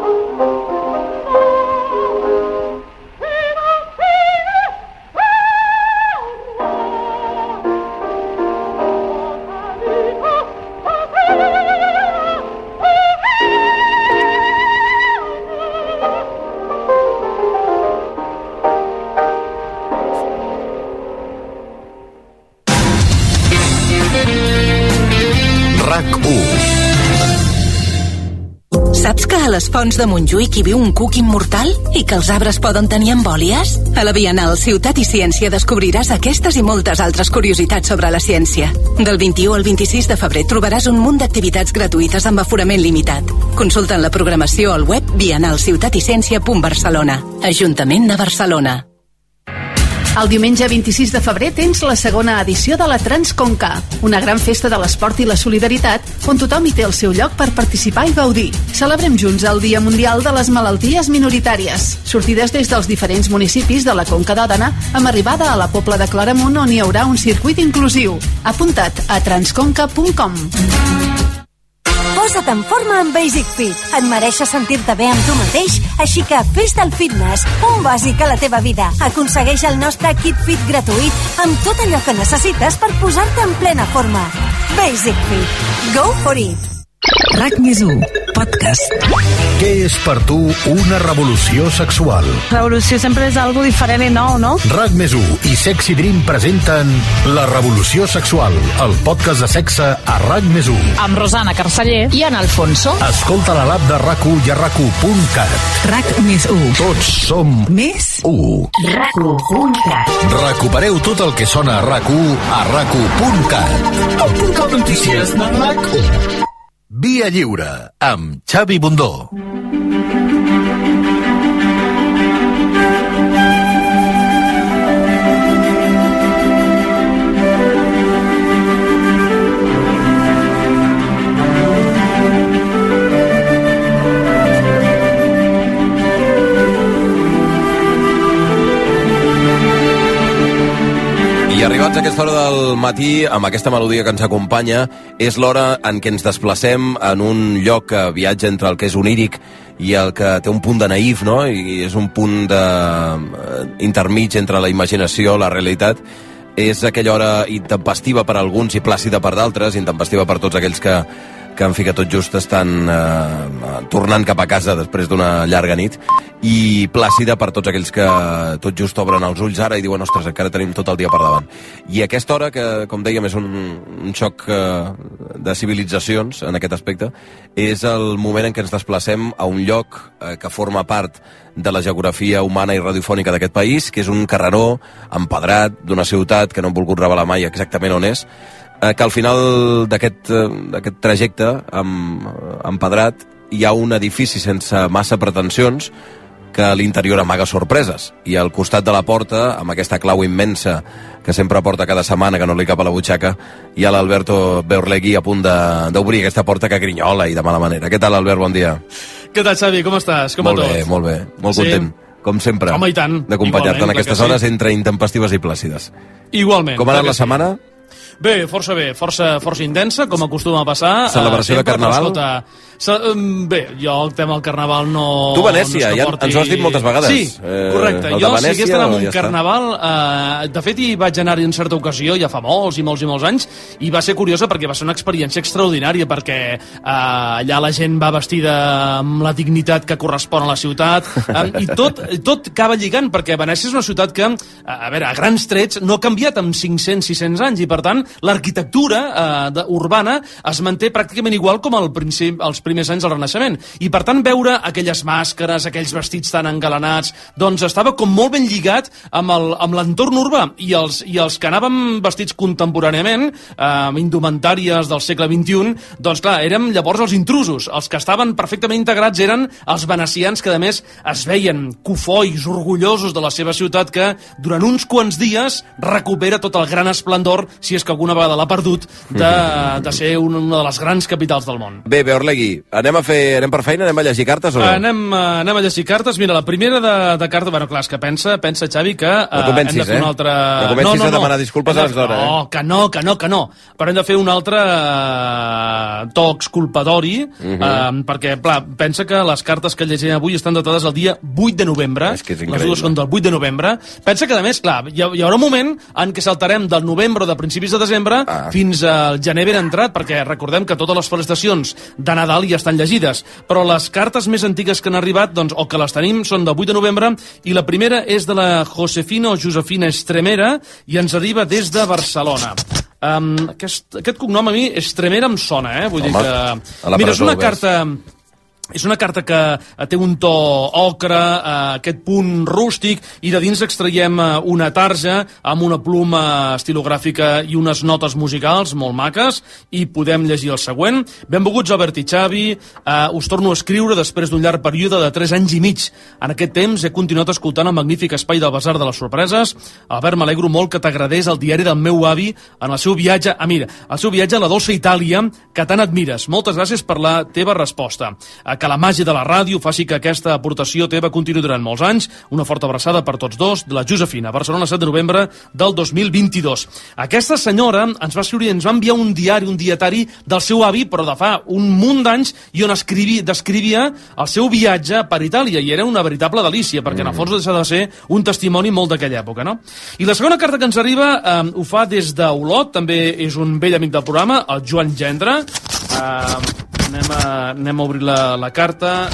RAC u. Saps que a les Fonts de Montjuïc hi viu un cuc immortal i que els arbres poden tenir embòlies? A la Bienal Ciutat i Ciència descobriràs aquestes i moltes altres curiositats sobre la ciència. Del vint-i-u al vint-i-sis de febrer trobaràs un munt d'activitats gratuïtes amb aforament limitat. Consulta la programació al web bienal ciutat i ciència punt barcelona. Ajuntament de Barcelona. El diumenge vint-i-sis de febrer tens la segona edició de la Transconca, una gran festa de l'esport i la solidaritat on tothom hi té el seu lloc per participar i gaudir. Celebrem junts el Dia Mundial de les Malalties Minoritàries. Sortides des dels diferents municipis de la Conca d'Òdena amb arribada a la Pobla de Claramunt, on hi haurà un circuit inclusiu. Apunta't a transconca punt com. Posa't en forma amb Basic Fit. Et mereixes sentir-te bé amb tu mateix, així que fes del fitness un bàsic a la teva vida. Aconsegueix el nostre kit fit gratuït amb tot allò que necessites per posar-te en plena forma. Basic Fit. Go for it. RAC més u, podcast. Què és per tu una revolució sexual? Revolució sempre és algo diferent i nou, no? RAC més u i Sexy Dream presenten La Revolució Sexual, el podcast de sexe a RAC més u. Amb Rosana Carceller i en Alfonso. Escolta la l'app de RAC u i a RAC u punt cat. RAC més u. Tots som més u. RAC u punt cat. Recupereu tot el que sona a RAC u a RAC u punt cat. El portal de notícies de RAC u. Via Lliure, amb Xavi Bundó. I arribats a aquesta hora del matí, amb aquesta melodia que ens acompanya, és l'hora en què ens desplacem en un lloc que viatja entre el que és oníric i el que té un punt de naïf, no? I és un punt de intermig entre la imaginació, la realitat. És aquella hora intempestiva per alguns i plàcida per d'altres, intempestiva per tots aquells que, que en fi, que tot just estan eh, tornant cap a casa després d'una llarga nit, i plàcida per tots aquells que tot just obren els ulls ara i diuen, ostres, encara tenim tot el dia per davant. I aquesta hora, que com dèiem és un, un xoc eh, de civilitzacions en aquest aspecte, és el moment en què ens desplacem a un lloc eh, que forma part de la geografia humana i radiofònica d'aquest país, que és un carreró empedrat d'una ciutat que no hem volgut revelar mai exactament on és, eh, que al final d'aquest eh, trajecte empedrat hi ha un edifici sense massa pretensions que a l'interior amaga sorpreses, i al costat de la porta, amb aquesta clau immensa que sempre porta cada setmana, que no li cap a la butxaca, hi ha l'Alberto Beorlegui a punt d'obrir aquesta porta que grinyola i de mala manera. Què tal, Albert? Bon dia. Què tal, Xavi? Com estàs? Com molt va tot? Bé, molt bé, molt sí. Content, com sempre. Home, i tant. D'acompanyar-te en aquestes hores sí. Entre intempestives i plàcides. Igualment. Com ha anat la setmana? Bé, força bé, força, força intensa, com acostuma a passar. Celebració uh, sempre, de Carnaval? Escolta, se, um, bé, jo el tema del Carnaval no... Tu, Venècia, no ja porti... ens ho has dit moltes vegades. Sí, eh, correcte. Jo, Venècia, si hagués d'anar a un ja Carnaval, eh, de fet, hi vaig anar-hi en certa ocasió, ja fa molts i molts i molts anys, i va ser curiosa perquè va ser una experiència extraordinària, perquè eh, allà la gent va vestida amb la dignitat que correspon a la ciutat, eh, i tot, tot acaba lligant, perquè Venècia és una ciutat que, a veure, a grans trets, no ha canviat en cinc-cents sis-cents anys, i per tant, l'arquitectura eh, urbana es manté pràcticament igual com al principi, als primers anys del Renaixement. I per tant veure aquelles màscares, aquells vestits tan engalanats, doncs estava com molt ben lligat amb l'entorn urbà. I els, I els que anàvem vestits contemporàniament, eh, amb indumentàries del segle vint-i-un, doncs clar, érem llavors els intrusos. Els que estaven perfectament integrats eren els venecians, que a més es veien cofois, orgullosos de la seva ciutat, que durant uns quants dies recupera tot el gran esplendor, si és que alguna vegada l'ha perdut, de, de ser una de les grans capitals del món. Bé, Beorlegui, anem a fer, anem per feina, anem a llegir cartes o no? Anem, anem a llegir cartes. Mira, la primera de, de carta, bueno, clar, és que pensa, pensa, Xavi, que no comencis, hem de fer eh? una altra... No comencis no, no, no. a demanar disculpes de... a l'hora, eh? No, que no, que no, que no. Però hem de fer un altre uh, to exculpatori, uh -huh. uh, perquè, clar, pensa que les cartes que llegim avui estan datades el dia vuit de novembre. És que és les dues són del vuit de novembre. Pensa que, a més, clar, hi, hi haurà un moment en què saltarem del novembre o de principis de desembre ah. fins al gener ben entrat, perquè recordem que totes les felicitacions de Nadal ja estan llegides, però les cartes més antigues que han arribat, doncs, o que les tenim, són del vuit de novembre, i la primera és de la Josefina o Josefina Estremera, i ens arriba des de Barcelona. Um, aquest, aquest cognom a mi, Estremera, em sona, eh? Vull Home, dir que... Mira, és una carta... És una carta que té un to ocre, eh, aquest punt rústic, i de dins extraiem eh, una tarja amb una pluma estilogràfica i unes notes musicals molt maques, i podem llegir el següent. Benvolguts, Albert i Xavi, eh, us torno a escriure després d'un llarg període de tres anys i mig. En aquest temps he continuat escoltant el magnífic espai del Basar de les Sorpreses. Albert, m'alegro molt que t'agradés el diari del meu avi en el seu viatge, ah, mira, el seu viatge a la dolça Itàlia, que tant admires. Moltes gràcies per la teva resposta. Que la màgia de la ràdio faci que aquesta aportació teva continuï durant molts anys. Una forta abraçada per tots dos, de la Josefina, Barcelona, set de novembre del dos mil vint-i-dos. Aquesta senyora ens va escriure, ens va enviar un diari, un dietari del seu avi, però de fa un munt d'anys, i on escrivia, descrivia el seu viatge per Itàlia, i era una veritable delícia, perquè en el fons deixa de ser un testimoni molt d'aquella època, no? I la segona carta que ens arriba eh, ho fa des d'Olot, també és un vell amic del programa, el Joan Gendre. Eh, Anem a, anem a obrir la, la carta.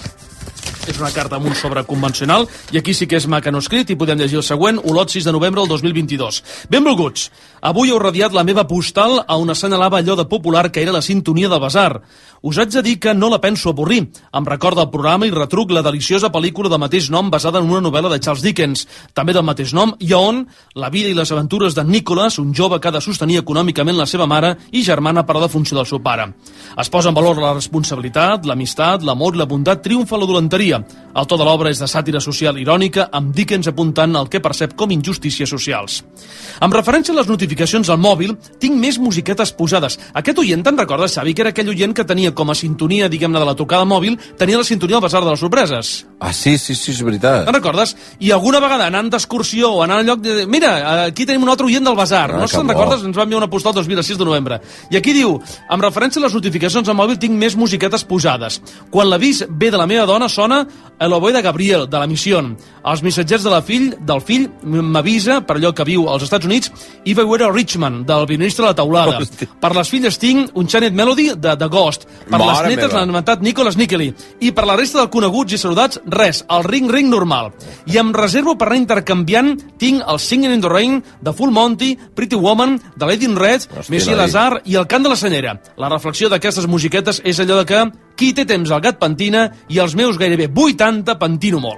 És una carta amb un sobre convencional, i aquí sí que és mecanoscrit, i podem llegir el següent. Olot, sis de novembre del dos mil vint-i-dos. Benvolguts, avui heu radiat la meva postal a on assenyalava allò de popular que era la sintonia del Basar. Us haig de dir que no la penso avorrir. Em recorda el programa i retruc la deliciosa pel·lícula del mateix nom basada en una novel·la de Charles Dickens, també del mateix nom, i on la vida i les aventures de Nicholas, un jove que ha de sostenir econòmicament la seva mare i germana per a la funció del seu pare. Es posa en valor la responsabilitat, l'amistat, l'amor i la bondat, triomfa la dolenteria. El to de l'obra és de sàtira social irònica, amb Dickens apuntant el que percep com injustícies socials. Amb referència a les notificacions al mòbil, tinc més musiquetes posades. Aquest oient, te'n recordes, Xavi, que era aquell oient que tenia com a sintonia, diguem-ne, de la trucada mòbil, tenia la sintonia al Basar de les Sorpreses? Ah, sí, sí, sí, és veritat. Te'n recordes? I alguna vegada anant d'excursió o anant al lloc de... Mira, aquí tenim un altre oient del Basar. Ah, no se'n recordes? Ens va enviar una postal el dos mil sis de novembre. I aquí diu, amb referència a les notificacions al mòbil, tinc més musiquetes posades. Quan l'avís ve de la meva dona, sona El oboe de Gabriel, de la Missió. Els missatgers de la fill, del fill m'avisa, per allò que viu als Estats Units, Eva Guerra Richman, del violinista de la Taulada. Hosti. Per les filles tinc un Channel Melody de The Ghost. Per Mare les netes l'han inventat Nicholas Nickley. I per la resta de coneguts i saludats, res, el ring-ring normal. I em reservo per anar intercanviant, tinc el Singing in the Rain, de Full Monty, Pretty Woman, de Lady in Red, Messi Lazar i el cant de la senyera. La reflexió d'aquestes musiquetes és allò de que qui té temps el gat pentina i els meus gairebé vuitanta pentino molt.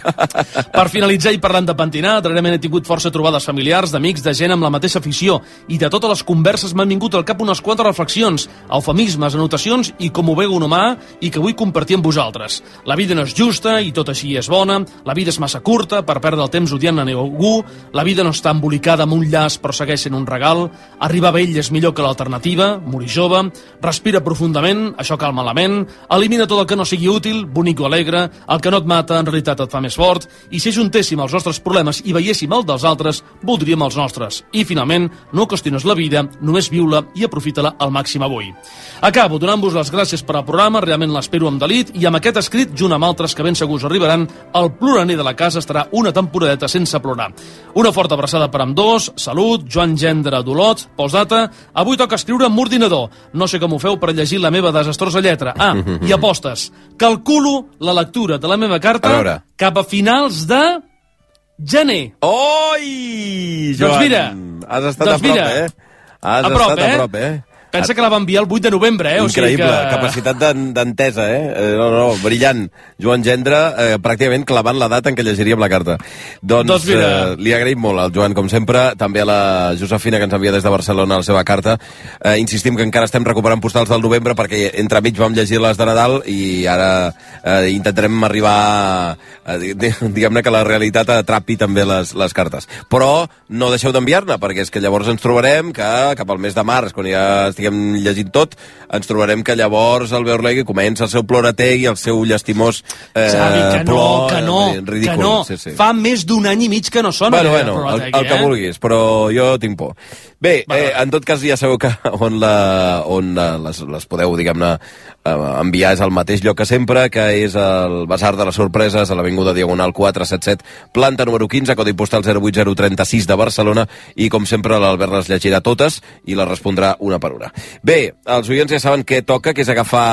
Per finalitzar i parlant de pentinar, darrerament he tingut força trobades familiars, d'amics, de gent amb la mateixa afició, i de totes les converses m'han vingut al cap unes quantes reflexions, eufemismes, anotacions i com ho veu un humà i que vull compartir amb vosaltres. La vida no és justa i tot així és bona, la vida és massa curta per perdre el temps odiant a ningú, la vida no està embolicada amb un llaç però segueix sent un regal, arribar vell és millor que l'alternativa, morir jove, respira profundament, això calma la ment, elimina tot el que no sigui útil, bonic o alegre, el que no et mata en realitat et fa més fort, i si juntéssim els nostres problemes i veiéssim el dels altres, voldríem els nostres. I finalment, no qüestiones la vida, només viu-la i aprofita-la al màxim avui. Acabo donant-vos les gràcies per al programa, realment l'espero amb delit, i amb aquest escrit, junt amb altres que ben segurs arribaran, el ploraner de la casa estarà una temporadeta sense plorar. Una forta abraçada per ambdós, salut, Joan Gendre d'Olot, postdata, avui toca escriure amb ordinador. No sé com ho feu per llegir la meva desastrosa lletra. Ah, i apostes. Calculo la lectura de la meva carta cap a finals de gener. Oi, Joan! Doncs mira, has estat doncs a prop, mira, eh? Has a prop, estat eh? a prop, eh? Pensa que la va enviar el vuit de novembre, eh? Increïble, o sigui que... capacitat d'entesa, eh? No, no, brillant. Joan Gendre, eh, pràcticament clavant la data en què llegiríem la carta. Doncs, doncs eh, li agraïm molt al Joan, com sempre, també a la Josefina, que ens envia des de Barcelona la seva carta. Eh, insistim que encara estem recuperant postals del novembre, perquè entremig vam llegir les de Nadal i ara eh, intentarem arribar, eh, diguem-ne que la realitat atrapi també les, les cartes. Però no deixeu d'enviar-ne, perquè és que llavors ens trobarem que cap al mes de març, quan ja estic hem llegit tot, ens trobarem que llavors el Beorlegui comença el seu plorateg i el seu llastimós eh, Xavi, que no, plor, que no, ridícul. que no. Sí, sí. Fa més d'un any i mig que no sona. Bueno, bueno, el, el que eh? vulguis, però jo tinc por. Bé, eh, en tot cas ja sabeu que on, la, on la, les, les podeu, diguem-ne, eh, enviar és al mateix lloc que sempre, que és el Basar de les Sorpreses, a l'Avinguda Diagonal quatre cents setanta i set, planta número quinze, codi postal zero vuit zero tres sis de Barcelona, i com sempre l'Albert les llegirà totes i les respondrà una per una. Bé, els oients ja saben què toca, que és agafar,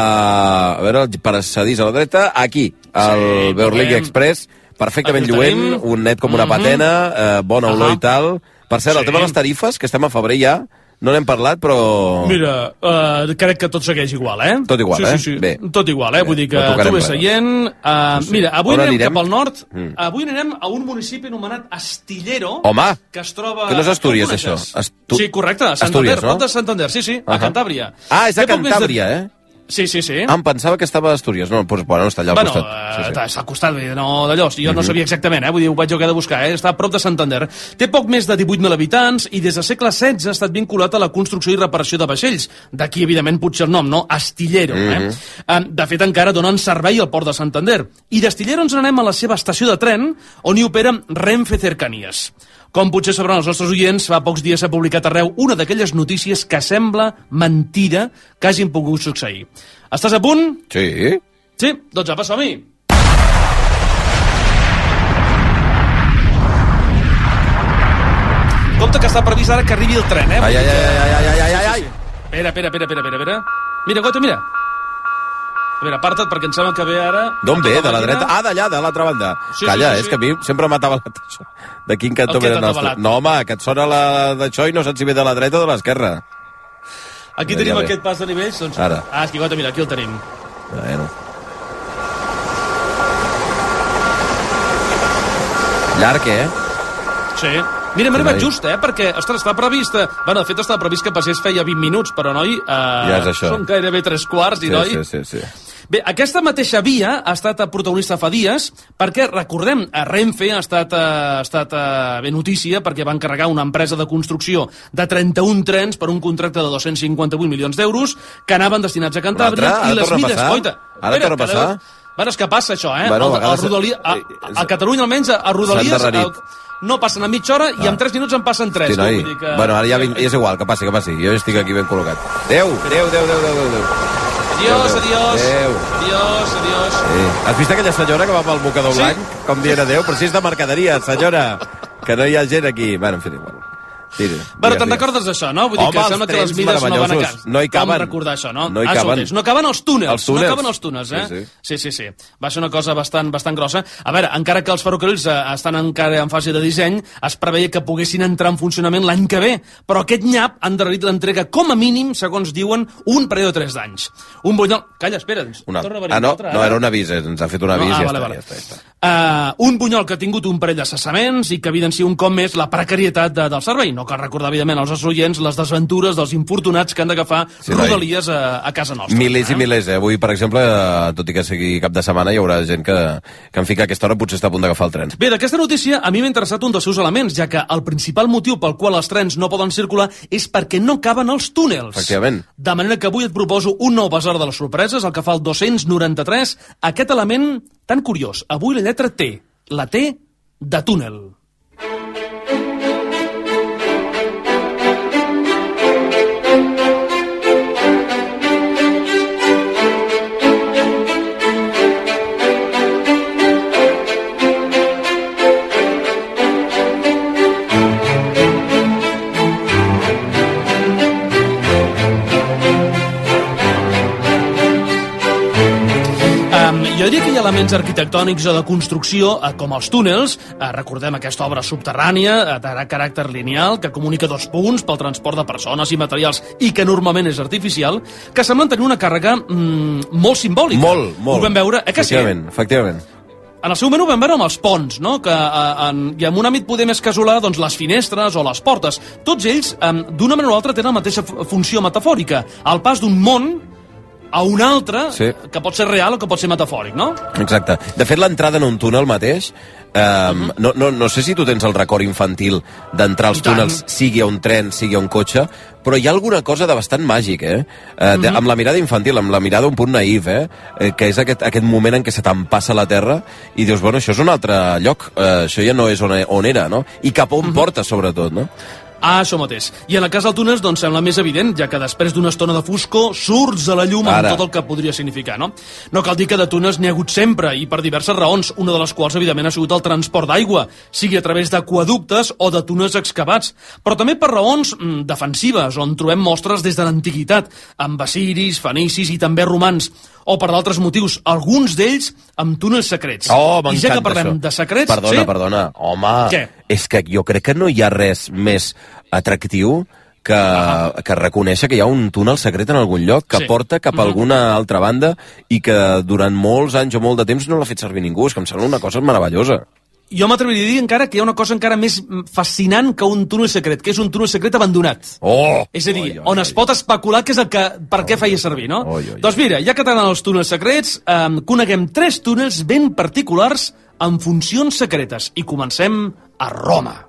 a veure, el passadís a la dreta, aquí, el sí, Beorlegui Express, perfectament lluent, un net com una patena, eh, bona olor uh -huh. i tal. Per cert, sí. El tema de les tarifes, que estem a febrer ja, no n'hem parlat, però... Mira, uh, crec que tot segueix igual, eh? Tot igual, sí, eh? Sí, sí. Bé. Tot igual, eh? Bé. Vull dir que no tu ves seient... Uh, sí. Mira, avui On anem anirem? cap al nord, mm. avui anirem a un municipi anomenat Astillero, Home, que es troba... que no és Astúries, això. Astu... Sí, correcte, a Santander, Astúries, no? Prop de Santander, sí, sí, uh -huh. a Cantàbria. Ah, és a Cantàbria, de... eh? Sí, sí, sí. Ah, em pensava que estava a Astúries. No, doncs, bueno, està allà al bueno, costat. Sí, sí. Està al costat, no d'allò. Jo no sabia exactament, eh? Vull dir, ho vaig haver de buscar, eh? Està a prop de Santander. Té poc més de divuit mil habitants i des del segle setze ha estat vinculat a la construcció i reparació de vaixells. D'aquí, evidentment, potser el nom, no? Astillero, eh? Mm-hmm. De fet, encara donen servei al port de Santander. I d'Astillero ens anem a la seva estació de tren, on hi opera Renfe Cercanías. Com potser sabran els nostres oients, fa pocs dies s'ha publicat arreu una d'aquelles notícies que sembla mentida que hagin pogut succeir. Estàs a punt? Sí. Sí? Doncs apa, som-hi! Compte que està previst ara que arribi el tren, eh? Ai, ai, ai, ai, ai, ai, ai, ai. Espera, espera, espera, espera, espera. Mira, Gota, mira. A veure, aparta't, perquè em sembla que ve ara... D'on ve? De la dreta? Ah, d'allà, de l'altra banda. Sí, Calla, sí, sí, és sí. que a mi sempre m'ha tabalat això. De quin cantó venen els... No, home, que et sona la d'això i no saps si ve de la dreta o de l'esquerra. Aquí tenim ja aquest pas de nivells, doncs... Ara. Ah, és que, Gota, mira, aquí el tenim. Bueno. Llarg, eh? Sí. Mira, m'he arribat just, eh? Perquè, ostres, està previst... Bueno, de fet, estava previst que passés feia vint minuts, però, noi... Eh, ja és això. Són gairebé tres quarts, i, sí, noi... Sí, sí, sí. Bé, aquesta mateixa via ha estat protagonista fa dies perquè, recordem, a Renfe ha estat, ha estat bé notícia perquè van encarregar una empresa de construcció de trenta-un trens per un contracte de dos-cents cinquanta-vuit milions d'euros que anaven destinats a Cantàbria i les mides... Oita, ara torna a passar? Bueno, és que passa això, eh? Bueno, el, a, el Rodalia, a, a Catalunya, almenys, a Rodalies... No passen a mitja hora i en tres minuts en passen tres. Sí, no, que... Bueno, ara ja vinc, és igual, que passi, que passi. Jo estic aquí ben col·locat. Adéu, adéu, adéu, adéu, adéu, adéu. Adiós, adiós. Adéu. Adiós, adiós. Sí. Has vist aquella senyora que va amb el mocador sí? blanc? Com dient adéu, però si és de mercaderia, senyora. Que no hi ha gent aquí. Bueno, en fi, igual. Tira, bueno, te'n recordes d'això, no? Vull dir Home, que sembla que les mides no van a cas. No hi caben. Com recordar això, no? No hi caben. No caben els túnels. Els túnels. No caben els túnels, eh? Sí, sí, sí. sí, sí. Va ser una cosa bastant, bastant grossa. A veure, encara que els ferrocarrils eh, estan encara en fase de disseny, es preveia que poguessin entrar en funcionament l'any que ve, però aquest nyap ha endarrerit l'entrega com a mínim, segons diuen, un període de tres d'anys. Un bunyol... Calla, espera. Una... Ah, no, altra, no, era un avís, eh? Ens ha fet un avís no, ah, i ja, vale, està, vale. ja està. Ja està. Uh, un bunyol que ha tingut un parell de cessaments i que evidencia un cop més la precarietat de, del servei. No cal recordar, evidentment, als oients les desventures dels infortunats que han d'agafar sí, Rodalies a, a casa nostra. Milers eh? i milers, eh? Avui, per exemple, tot i que sigui cap de setmana, hi haurà gent que, que en fi que a aquesta hora potser està a punt d'agafar el tren. Bé, d'aquesta notícia a mi m'ha interessat un dels seus elements, ja que el principal motiu pel qual els trens no poden circular és perquè no caben els túnels. Efectivament. De manera que avui et proposo un nou basar de les sorpreses, el que fa el dos-cents noranta-tres, aquest element tan curiós. Avui la lletra T. La T de túnel. Jo diria que hi ha elements arquitectònics o de construcció, eh, com els túnels, eh, recordem aquesta obra subterrània eh, de caràcter lineal que comunica dos punts pel transport de persones i materials i que normalment és artificial, que semblen tenir una càrrega mm, molt simbòlica. Molt, molt. Ho vam veure, eh que sí? Efectivament, efectivament. En el seu moment ho vam veure amb els ponts, no? Que, eh, en, i en un àmbit poder més casolà, doncs les finestres o les portes. Tots ells, eh, d'una manera o altra, tenen la mateixa funció metafòrica. El pas d'un món a un altre, sí. que pot ser real o que pot ser metafòric, no? Exacte. De fet, l'entrada en un túnel mateix, eh, uh -huh. no, no, no sé si tu tens el record infantil d'entrar als túnels, sigui a un tren, sigui a un cotxe, però hi ha alguna cosa de bastant màgic, eh? eh de, uh -huh. Amb la mirada infantil, amb la mirada un punt naïf, eh? eh que és aquest, aquest moment en què se t'empassa la terra i dius, bueno, això és un altre lloc, eh, això ja no és on, on era, no? I cap on uh -huh. porta, sobretot, no? Ah, això mateix. I en el cas del túnels, doncs, sembla més evident, ja que després d'una estona de foscor surts a la llum amb Ara. tot el que podria significar, no? No cal dir que de túnels n'hi ha hagut sempre, i per diverses raons, una de les quals, evidentment, ha sigut el transport d'aigua, sigui a través d'aquaductes o de túnels excavats, però també per raons mm, defensives, on trobem mostres des de l'antiguitat, amb assiris, fenicis i també romans, o per d'altres motius, alguns d'ells amb túnels secrets. Oh, I ja que parlem això. de secrets... Perdona, sí? perdona. Home, Què? és que jo crec que no hi ha res més atractiu que, ah. que reconèixer que hi ha un túnel secret en algun lloc que sí. porta cap a alguna altra banda i que durant molts anys o molt de temps no l'ha fet servir ningú. És que em sembla una cosa meravellosa. Jo m'atreviria a dir encara que hi ha una cosa encara més fascinant que un túnel secret, que és un túnel secret abandonat. Oh! És a dir, oi, oi, on es pot especular que és el que, per què feia servir, no? Oi, oi, doncs mira, ja que t'agraden els túnels secrets, eh, coneguem tres túnels ben particulars amb funcions secretes. I comencem a Roma.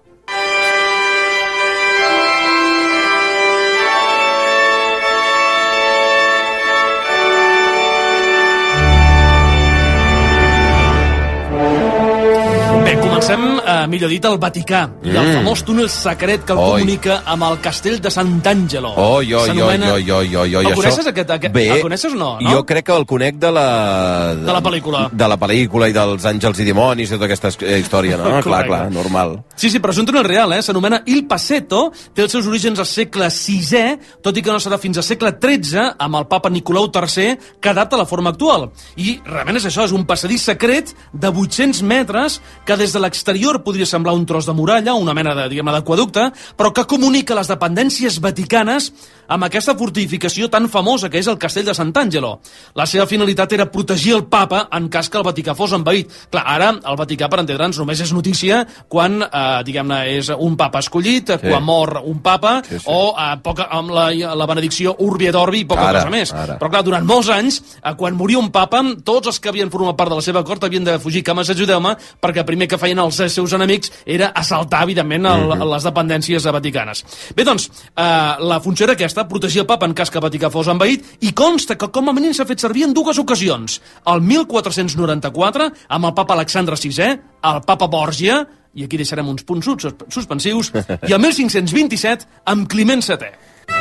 Comencem, eh, millor dit, al Vaticà, mm. i el famós túnel secret que el oi. comunica amb el castell de Sant'Angelo. Oi, oi, oi, oi, oi, oi, oi. El coneixes, aquest? aquest? Bé, el coneixes o no, no? Jo crec que el conec de la... De la pel·lícula. De la pel·lícula i dels àngels i dimonis i tota aquesta història, no? clar, clar, normal. Sí, sí, però és un túnel real, eh? S'anomena Il Passetto, té els seus orígens al segle sisè, tot i que no serà fins al segle tretze, amb el papa Nicolau tercer, que adapta la forma actual. I realment és això, és un passadís secret de vuit-cents metres que des de l'exterior exterior podria semblar un tros de muralla, una mena de, diguem-ne, d'aquaducte, però que comunica les dependències vaticanes amb aquesta fortificació tan famosa que és el castell de Sant'Angelo. La seva finalitat era protegir el papa en cas que el Vaticà fos envaït. Clar, ara el Vaticà, per entendre'ns, només és notícia quan, eh, diguem-ne, és un papa escollit, sí. quan mor un papa, sí, sí. o eh, poca, amb la, la benedicció Urbi et Orbi i poca ara, cosa més. Ara. Però clar, durant molts anys, eh, quan moria un papa, tots els que havien format part de la seva cort havien de fugir cames ajudeu-me, perquè el primer que feien els seus enemics era assaltar, evidentment, el, mm -hmm. les dependències vaticanes. Bé, doncs, eh, la funció era aquesta, protegir el papa en cas que el Vaticà fos envaït, i consta que com a mínim s'ha fet servir en dues ocasions. El mil quatre-cents noranta-quatre, amb el papa Alexandre sisè, el papa Borgia, i aquí deixarem uns punts suspensius, i el mil cinc-cents vint-i-set, amb Climent setè.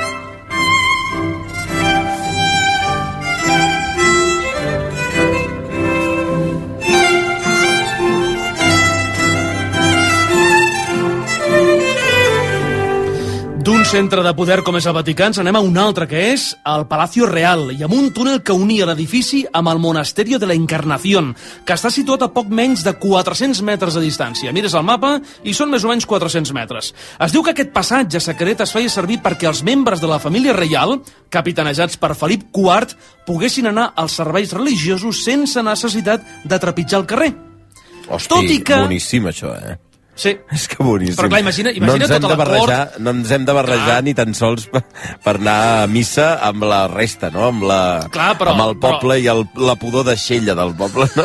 D'un centre de poder com és el Vaticà ens anem a un altre, que és el Palacio Real, i amb un túnel que unia l'edifici amb el Monasterio de la Encarnación, que està situat a poc menys de quatre-cents metres de distància. Mires el mapa i són més o menys quatre-cents metres. Es diu que aquest passatge secret es feia servir perquè els membres de la família reial, capitanejats per Felip quart, poguessin anar als serveis religiosos sense necessitat de trepitjar el carrer. Hosti, Tot i que... boníssim això, eh? Sí. És que boníssim. Però clar, imagina, imagina no tota la barrejar, cort... No ens hem de barrejar clar. Ni tan sols per, per anar a missa amb la resta, no? Amb, la, clar, però, amb el poble però... i el, la pudor de xella del poble, no?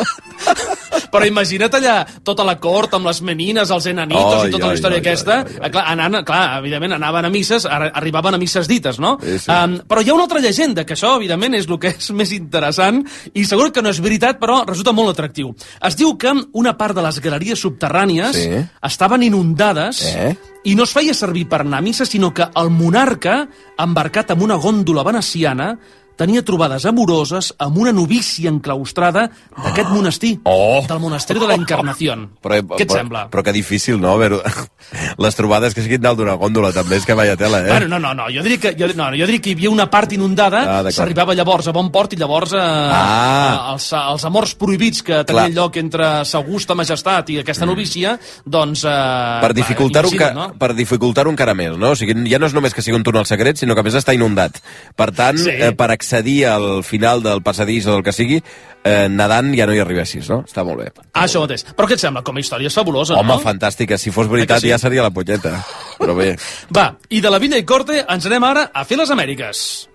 Però imagina't allà tota la cort amb les menines, els enanitos oh, i tota oi, la història oi, aquesta. Oi, oi, oi. Clar, anant, clar, evidentment anaven a misses, arribaven a misses dites, no? Sí, sí. Um, però hi ha una altra llegenda, que això, evidentment, és el que és més interessant, i segur que no és veritat, però resulta molt atractiu. Es diu que una part de les galeries subterrànies sí. estaven inundades eh? i no es feia servir per anar a missa, sinó que el monarca, embarcat amb una góndola veneciana, tenia trobades amoroses amb una novícia enclaustrada d'aquest monestir, oh. del Monasterio de la Encarnación. Però, Què et però, sembla? Però que difícil, no? Veure les trobades que siguin dalt d'una gòndola, també és que vaya tela, eh? Bueno, no, no, no, jo diria que, jo, no, jo diria que hi havia una part inundada, ah, s'arribava llavors a bon port i llavors eh, ah. els, els amors prohibits que tenien lloc entre sa augusta majestat i aquesta novícia, doncs... Eh, per dificultar-ho enca no? per dificultar-ho encara més, no? O sigui, ja no és només que sigui un túnel secret, sinó que a més està inundat. Per tant, sí. eh, per accedir al final del passadís o del que sigui, eh, nedant ja no hi arribessis, no? Està molt bé. Ah, això mateix. Però què et sembla? Com a història és fabulosa, Home, no? Home, fantàstica. Si fos veritat sí? ja seria la polleta. Però bé. Va, i de la Villa i Corte ens anem ara a fer les Amèriques.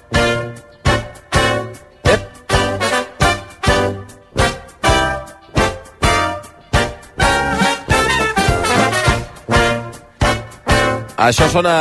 Això sona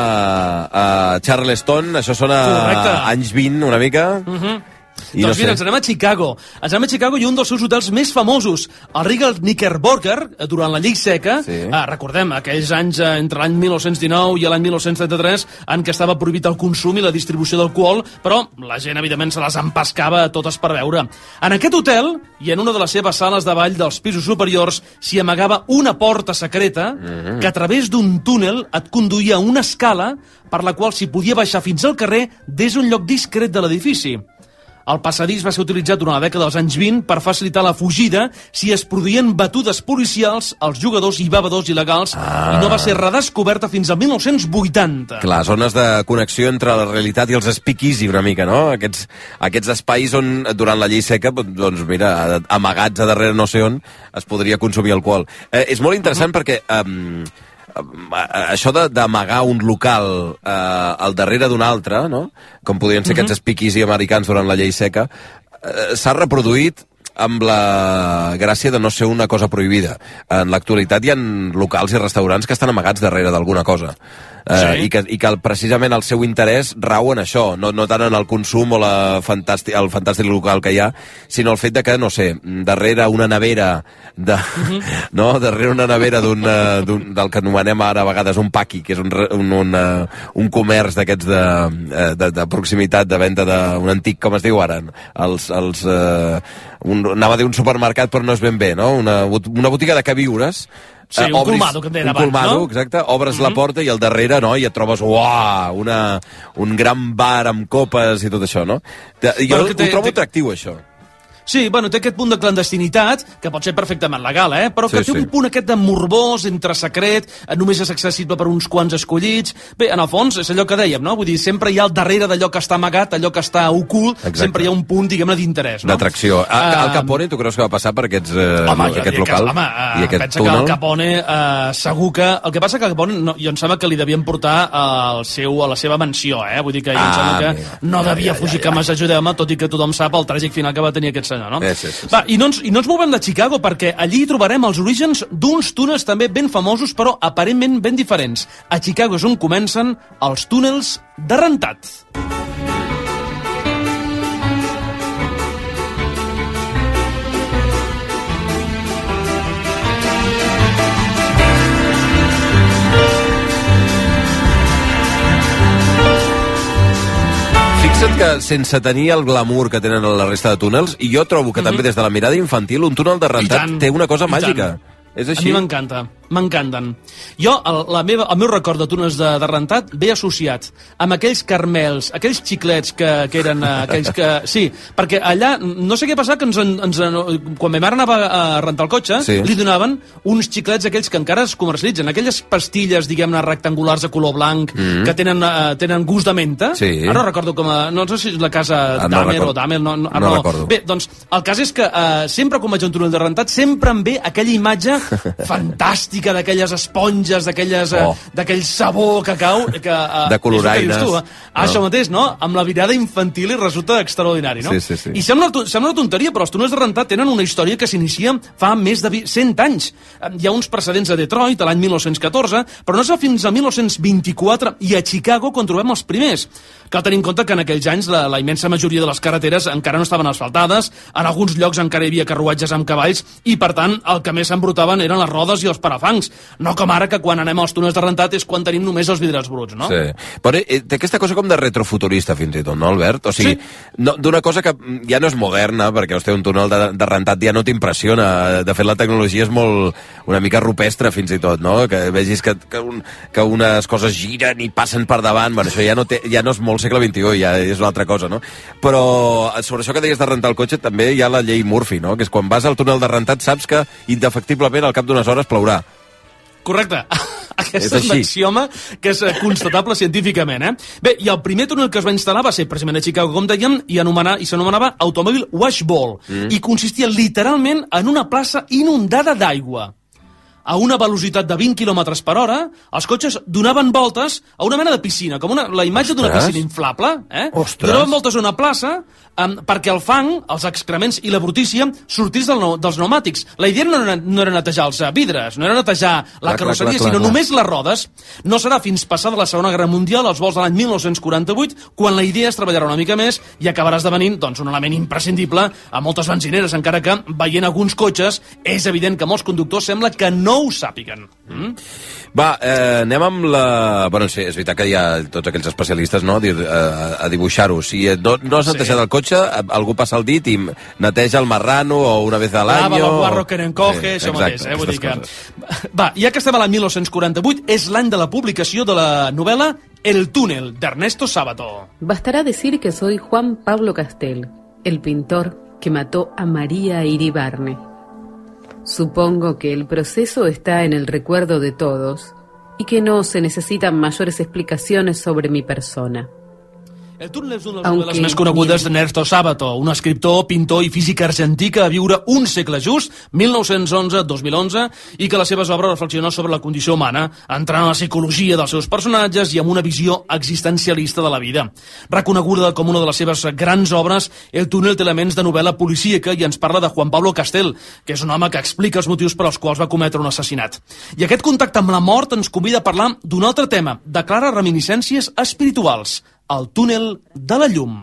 a Charleston, això sona Correcte. a anys vint, una mica. Mhm. Uh-huh. I doncs no mira, sé. ens anem a Chicago. Ens anem a Chicago i un dels seus hotels més famosos, el Regal Knickerbocker, durant la llei seca, sí. eh, recordem, aquells anys eh, entre l'any mil nou-cents dinou i l'any mil nou-cents trenta-tres, en què estava prohibit el consum i la distribució d'alcohol, però la gent, evidentment, se les empescava totes per beure. En aquest hotel, i en una de les seves sales de ball dels pisos superiors, s'hi amagava una porta secreta mm-hmm. que a través d'un túnel et conduïa a una escala per la qual s'hi podia baixar fins al carrer des d'un lloc discret de l'edifici. El passadís va ser utilitzat durant la dècada dels anys vint per facilitar la fugida si es produïen batudes policials als jugadors i bevedors il·legals ah. i no va ser redescoberta fins al mil nou-cents vuitanta. Clar, zones de connexió entre la realitat i els speakeasy una mica, no? Aquests, aquests espais on durant la llei seca, doncs mira, amagats a darrere no sé on, es podria consumir alcohol. Eh, és molt interessant uh-huh. perquè... Um, això d'amagar un local eh, al darrere d'un altre, no? Com podrien ser uh-huh. aquests speakeasy americans durant la llei seca, eh, s'ha reproduït amb la gràcia de no ser una cosa prohibida. En l'actualitat hi ha locals i restaurants que estan amagats darrere d'alguna cosa. Uh, sí. i, que, i que el, precisament el seu interès rau en això, no, no tant en el consum o la fantàstic, el fantàstic local que hi ha, sinó el fet de que, no sé, darrere una nevera de, uh-huh. no? darrere una nevera d'un, uh, d'un, del que anomenem ara a vegades un paqui, que és un, un, un, uh, un comerç d'aquests de, de, de proximitat, de venda d'un antic, com es diu ara, els, els, uh, un, anava a dir un supermercat però no és ben bé, no? Una, una botiga de queviures. Sí, un obris, colmado, que em deien abans, colmado, no? Exacte, obres mm-hmm. la porta i al darrere, no?, i et trobes, uah, una, un gran bar amb copes i tot això, no? Jo ho trobo atractiu, això. Sí, bueno, té aquest punt de clandestinitat, que pot ser perfectament legal, eh? Però que Sí, té sí. un punt aquest de morbós, entre secret, eh, només és accessible per uns quants escollits. Bé, en el fons, és allò que dèiem, no? Vull dir, sempre hi ha al darrere d'allò que està amagat, allò que està ocult, Exacte. sempre hi ha un punt, diguem-ne, d'interès, no? D'atracció. A- Al Ah, Capone, tu creus que va passar per aquests, eh, Home, aquest jo diria local que, home, uh, i aquest pensa túnel? que el Capone uh, segur que... El que passa que el Capone, no, jo em sembla que li devien portar al seu, a la seva mansió, eh? Vull dir que jo em Ah, sembla que amiga. no Ja, devia ja, fugir ja, que ja. més ajudeu-me, tot i que tothom sap el tràgic final que va tenir aquest senyor, no? Eh, sí, sí, sí. Va, i no, ens, i no ens movem de Chicago perquè allí trobarem els orígens d'uns túnels també ben famosos, però aparentment ben diferents. A Chicago és on comencen els túnels de rentat. Fixa't que sense tenir el glamour que tenen la resta de túnels, i jo trobo que també des de la mirada infantil un túnel de rentat tant, té una cosa i màgica. tant. És A així? mi m'encanta, m'encanten. Jo, el, la meva, el meu record de túnels de, de rentat ve associat amb aquells carmels, aquells xiclets que, que eren eh, aquells que... Sí, perquè allà, no sé què passava, que ens, en- ens, en- quan ma mare anava a rentar el cotxe, Sí. li donaven uns xiclets aquells que encara es comercialitzen, aquelles pastilles, diguem-ne, rectangulars de color blanc, Mm. que tenen, eh, tenen gust de menta. Sí. Ara no recordo com a... No sé si és la casa Ah, no Damer recordo. o Damel, no, no, No recordo. Bé, doncs, el cas és que eh, sempre quan vaig a un túnel de rentat, sempre em ve aquella imatge fantàstica d'aquelles esponges, d'aquelles, eh, Oh. d'aquell sabó que cau... Que, eh, De coloraines, és el que dius tu, eh? no? Això mateix, no? Amb la mirada infantil i resulta extraordinari, no? Sí, sí, sí. I sembla, tu- sembla una tonteria, però els túnels de rentat tenen una història que s'inicia fa més de vi- cent anys. Eh, Hi ha uns precedents a Detroit, a l'any mil nou-cents catorze, però no és fins a mil nou-cents vint-i-quatre i a Chicago quan trobem els primers. Cal tenir en compte que en aquells anys la, la immensa majoria de les carreteres encara no estaven asfaltades, en alguns llocs encara hi havia carruatges amb cavalls i, per tant, el que més s'embrutaven eren les rodes i els parafangs. No com ara, que quan anem als túnels de rentat és quan tenim només els vidres bruts, no? Sí. Però eh, té aquesta cosa com de retrofuturista, fins i tot, no, Albert? O sigui, no, d'una cosa que ja no és moderna, perquè, hosti, un túnel de, de rentat ja no t'impressiona. De fet, la tecnologia és molt... una mica rupestre, fins i tot, no? Que vegis que, que, un, que unes coses giren i passen per davant. Bueno, això ja no, té, ja no és molt segle vint-i-u, ja és una altra cosa, no? Però sobre això que deies de rentar el cotxe també hi ha la llei Murphy, no? Que és quan vas al túnel de rentat saps que indefectiblement al cap d'unes hores plourà. Correcte. Aquest És és, és així. l'axioma que és eh, constatable científicament, eh? Bé, i el primer túnel que es va instal·lar va ser precisament a Chicago, com dèiem, i, anomenar, i s'anomenava automòbil washball, Mm. i consistia literalment en una plaça inundada d'aigua. A una velocitat de vint quilòmetres per hora, els cotxes donaven voltes a una mena de piscina, com una, la imatge d'una Ostres. piscina inflable, eh? Ostres. Donaven voltes a una plaça um, perquè el fang, els excrements i la brutícia sortís del, nou- dels pneumàtics. La idea no era, no era netejar els eh, vidres, no era netejar la Clar, clar, carrosseria, clar, clar, sinó clar. només les rodes. No serà fins passada la Segona Guerra Mundial, als vols de l'any mil nou-cents quaranta-vuit, quan la idea es treballarà una mica més i acabarà esdevenint doncs, un element imprescindible a moltes benzineres, encara que, veient alguns cotxes, és evident que molts conductors sembla que no ho sàpiguen. Mm? Va, eh, anem amb la... Bueno, sí, és veritat que hi ha tots aquells especialistes, no?, Dir, a, a dibuixar-ho. Si no, no has netejat el cotxe, algú passa el dit i neteja el marrano o una vez al Lava año... el guarro que n'encoge, Sí, això mateix. exacte, Eh? Vull dir que... aquestes Va, ja que estem a l'any mil nou-cents quaranta-vuit, és l'any de la publicació de la novel·la El túnel, d'Ernesto Sábato. Bastará decir que soy Juan Pablo Castel, el pintor que mató a María Iribarne. Supongo que el proceso está en el recuerdo de todos y que no se necesitan mayores explicaciones sobre mi persona. El túnel és una de les Aunque novel·les més conegudes d'Ernesto Sábato, un escriptor, pintor i físic argentí que va viure un segle just, mil nou-cents onze a dos mil onze, i que les seves obres reflexionen sobre la condició humana, entrant a la psicologia dels seus personatges i amb una visió existencialista de la vida. Reconeguda com una de les seves grans obres, El túnel té elements de novel·la policíaca i ens parla de Juan Pablo Castel, que és un home que explica els motius per als quals va cometre un assassinat. I aquest contacte amb la mort ens convida a parlar d'un altre tema, de clares reminiscències espirituals, el túnel de la llum.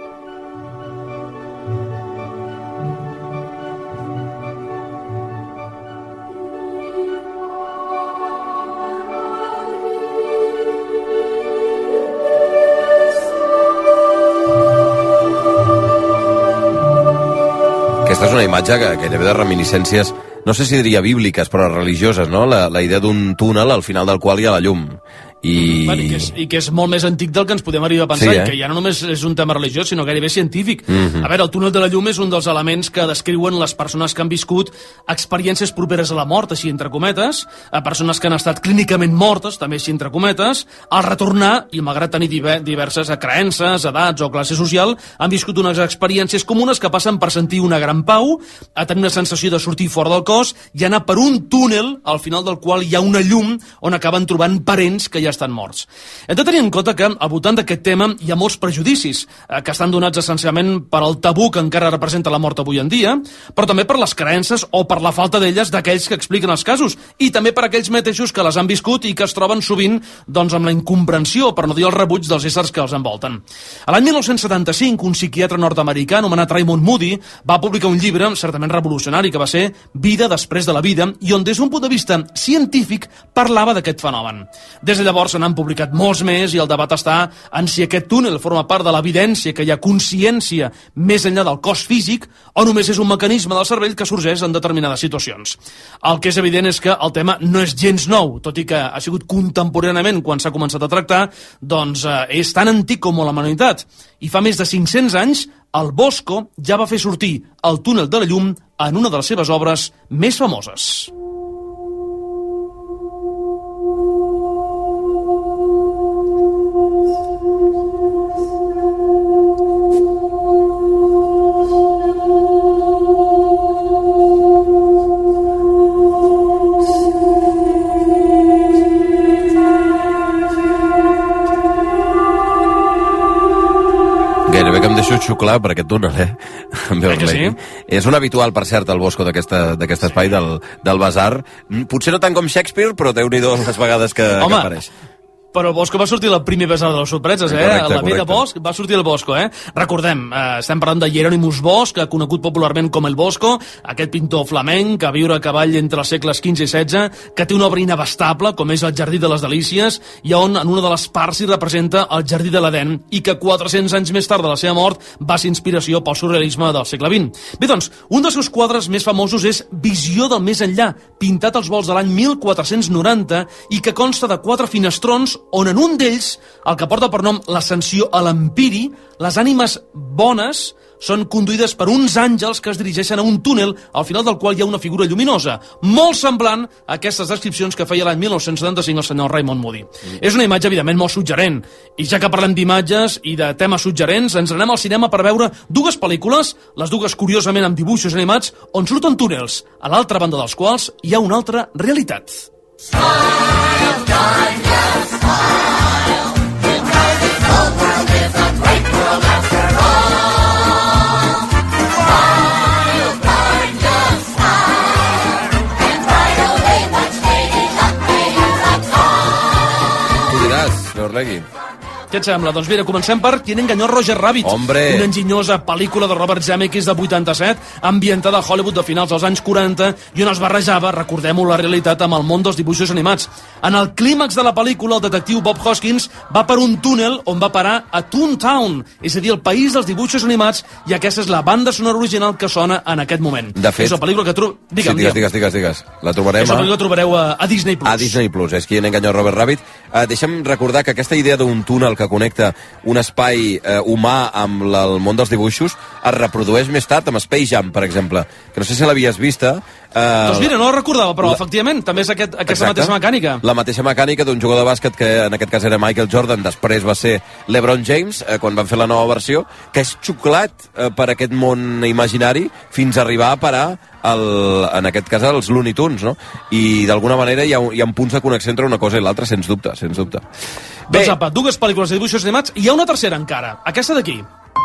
Aquesta és una imatge que, que ve de reminiscències, no sé si diria bíbliques, però religioses, no? La, la idea d'un túnel al final del qual hi ha la llum. I... Bueno, i, que és, I que és molt més antic del que ens podem arribar a pensar, sí, eh? I que ja no només és un tema religiós, sinó gairebé científic. Mm-hmm. A veure, el túnel de la llum és un dels elements que descriuen les persones que han viscut experiències properes a la mort, així entre cometes, a persones que han estat clínicament mortes, també així entre cometes, al retornar, i malgrat tenir diverses creences, edats o classe social, han viscut unes experiències comunes que passen per sentir una gran pau, a tenir una sensació de sortir fora del cos i anar per un túnel, al final del qual hi ha una llum on acaben trobant parents que ja estan morts. Hem de tenir en compte que al voltant d'aquest tema hi ha molts prejudicis eh, que estan donats essencialment per al tabú que encara representa la mort avui en dia, però també per les creences o per la falta d'elles d'aquells que expliquen els casos, i també per aquells mateixos que les han viscut i que es troben sovint doncs, amb la incomprensió, per no dir el rebuig dels éssers que els envolten. A l'any dinou setanta-cinc, un psiquiatre nord-americà anomenat Raymond Moody va publicar un llibre certament revolucionari que va ser Vida després de la vida, i on des d'un punt de vista científic parlava d'aquest fenomen. Des de llavors se n'han publicat molts més i el debat està en si aquest túnel forma part de l'evidència que hi ha consciència més enllà del cos físic o només és un mecanisme del cervell que sorgeix en determinades situacions. El que és evident és que el tema no és gens nou, tot i que ha sigut contemporaneament quan s'ha començat a tractar, doncs eh, és tan antic com la humanitat. I fa més de cinc-cents anys, el Bosco ja va fer sortir el túnel de la llum en una de les seves obres més famoses. Gairebé que em deixo xuclar per aquest túnel, eh? Que sí? És un habitual, per cert, el Bosco d'aquest espai del, del Basar. Potser no tant com Shakespeare, però déu-n'hi-do les vegades que, que apareix. Però el Bosco va sortir la primer Basar de les sorpreses, eh? Correcte, la B de Bosch va sortir el Bosco, eh? Recordem, eh, estem parlant de Hieronymus Bosch, conegut popularment com el Bosco, aquest pintor flamenc que va viure a cavall entre els segles quinze i setze, que té una obra inabastable, com és el Jardí de les Delícies, i on en una de les parts s'hi representa el Jardí de l'Eden, i que quatre-cents anys més tard de la seva mort va ser inspiració pel surrealisme del segle vint. Bé, doncs, un dels seus quadres més famosos és Visió del més enllà, pintat als volts de l'any mil quatre-cents noranta i que consta de quatre finestrons on en un d'ells, el que porta per nom l'ascensió a l'Empiri, les ànimes bones són conduïdes per uns àngels que es dirigeixen a un túnel al final del qual hi ha una figura lluminosa, molt semblant a aquestes descripcions que feia l'any mil nou-cents setanta-cinc el senyor Raymond Moody. Mm. És una imatge, evidentment, molt suggerent. I ja que parlem d'imatges i de temes suggerents, ens anem al cinema per veure dues pel·lícules, les dues curiosament amb dibuixos animats, on surten túnels, a l'altra banda dels quals hi ha una altra realitat. Smile, darling, smile, because this whole world is a great world after all. Smile, darling, smile, and ride away much lady luck may you have all. Tu diràs, Orlegui. Què et sembla? Doncs mira, comencem per Quien engañó a Roger Rabbit. Hombre. Una enginyosa pel·lícula de Robert Zemeckis de vuitanta-set, ambientada a Hollywood de finals dels anys quaranta, i on es barrejava, recordem-ho, la realitat amb el món dels dibuixos animats. En el clímax de la pel·lícula, el detectiu Bob Hoskins va per un túnel on va parar a Toontown, és a dir, el país dels dibuixos animats, i aquesta és la banda sonora original que sona en aquest moment. De fet... És una pel·lícula que... Tro... Digue'm, sí, digues, digues, digues, digues. La trobarem és una pel·lícula que trobareu a, a Disney Plus. A Disney Plus, és Quien engañó a Robert Rabbit. Uh, deixa'm recordar que aquesta idea d'un túnel que connecta un espai eh, humà amb la, el món dels dibuixos es reprodueix més tard amb Space Jam, per exemple, que no sé si l'havies vista. Eh, doncs mira, no la recordava, però la... efectivament també és aquest, aquesta Exacte. mateixa mecànica. La mateixa mecànica d'un jugador de bàsquet que en aquest cas era Michael Jordan, després va ser LeBron James, eh, quan van fer la nova versió, que és xuclat eh, per aquest món imaginari fins a arribar a parar el, en aquest cas els Looney Tunes, no? I d'alguna manera hi ha, hi ha punts de connexió entre una cosa i l'altra, sens dubte, sens dubte. Bé. Doncs apa, dues pel·lícules de dibuixos animats, i hi ha una tercera encara, aquesta d'aquí.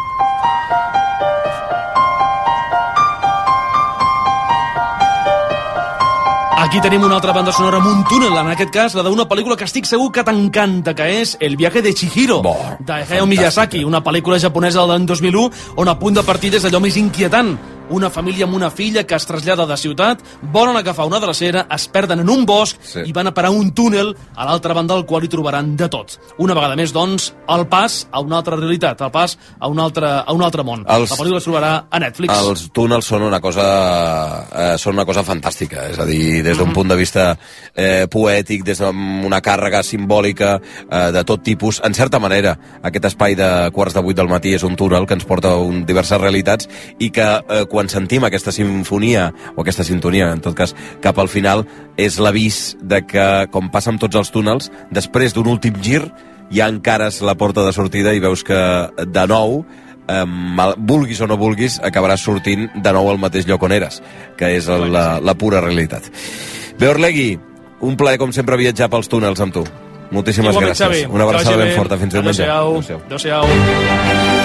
Aquí tenim una altra banda sonora amb un túnel, en aquest cas la d'una pel·lícula que estic segur que t'encanta, que és El viaje de Chihiro, Bo, de Hayao Miyazaki, una pel·lícula japonesa del l'any dos mil u, on el punt de partida és allò més inquietant. una família amb una filla que es trasllada de ciutat, volen agafar una drecera, es perden en un bosc sí. i van a parar un túnel a l'altra banda del qual hi trobaran de tot. Una vegada més, doncs, el pas a una altra realitat, el pas a un altre, a un altre món. Els, la pel·lícula es trobarà a Netflix. Els túnels són una cosa, eh, són una cosa fantàstica, és a dir, des d'un mm-hmm. punt de vista eh, poètic, des d'una càrrega simbòlica eh, de tot tipus. En certa manera, aquest espai de quarts de vuit del matí és un túnel que ens porta a un, diverses realitats i que eh, quan sentim aquesta sinfonia, o aquesta sintonia, en tot cas, cap al final, és l'avís de que, com passa amb tots els túnels, després d'un últim gir, ja encares la porta de sortida i veus que, de nou, eh, vulguis o no vulguis, acabaràs sortint de nou al mateix lloc on eres, que és el, la, la pura realitat. Bé, Orlegui, un plaer, com sempre, viatjar pels túnels amb tu. Moltíssimes Igualment, gràcies. Xavi. Una abraçada ben forta. Fins diumenge. Adéu-siau. Adéu-siau.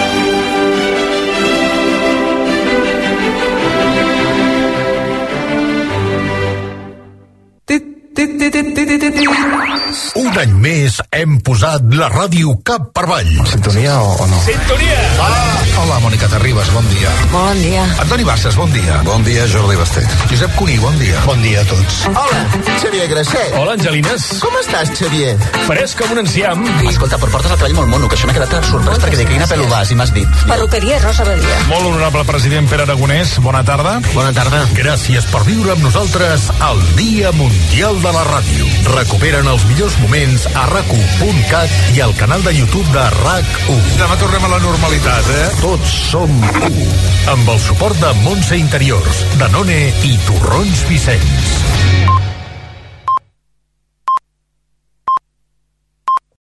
Un any més hem posat la ràdio cap per avall. Sintonia o, o no? Sintonia! Ah! Hola, Mònica Terribas, bon dia. Bon dia. Antoni Bassas, bon dia. Bon dia, Jordi Basté. Josep Cuní, bon dia. Bon dia a tots. Hola, Xavier Grasset. Hola, Angelines. Com estàs, Xavier? Fresc com un enciam. Escolta, però portes el treball molt mono, que això m'ha quedat sorprès perquè de quina pelo vas i m'has dit. Perruqueria Rosa Badia. Molt honorable president Pere Aragonès, bona tarda. Bona tarda. Gràcies per viure amb nosaltres el Dia Mundial de la Ràdio. Recuperen els millors moments a rac u punt cat i al canal de YouTube de RAC u. Demà tornem a la normalitat, eh? Tots som u. Amb el suport de Montse Interiors, Danone i Torrons Vicenç.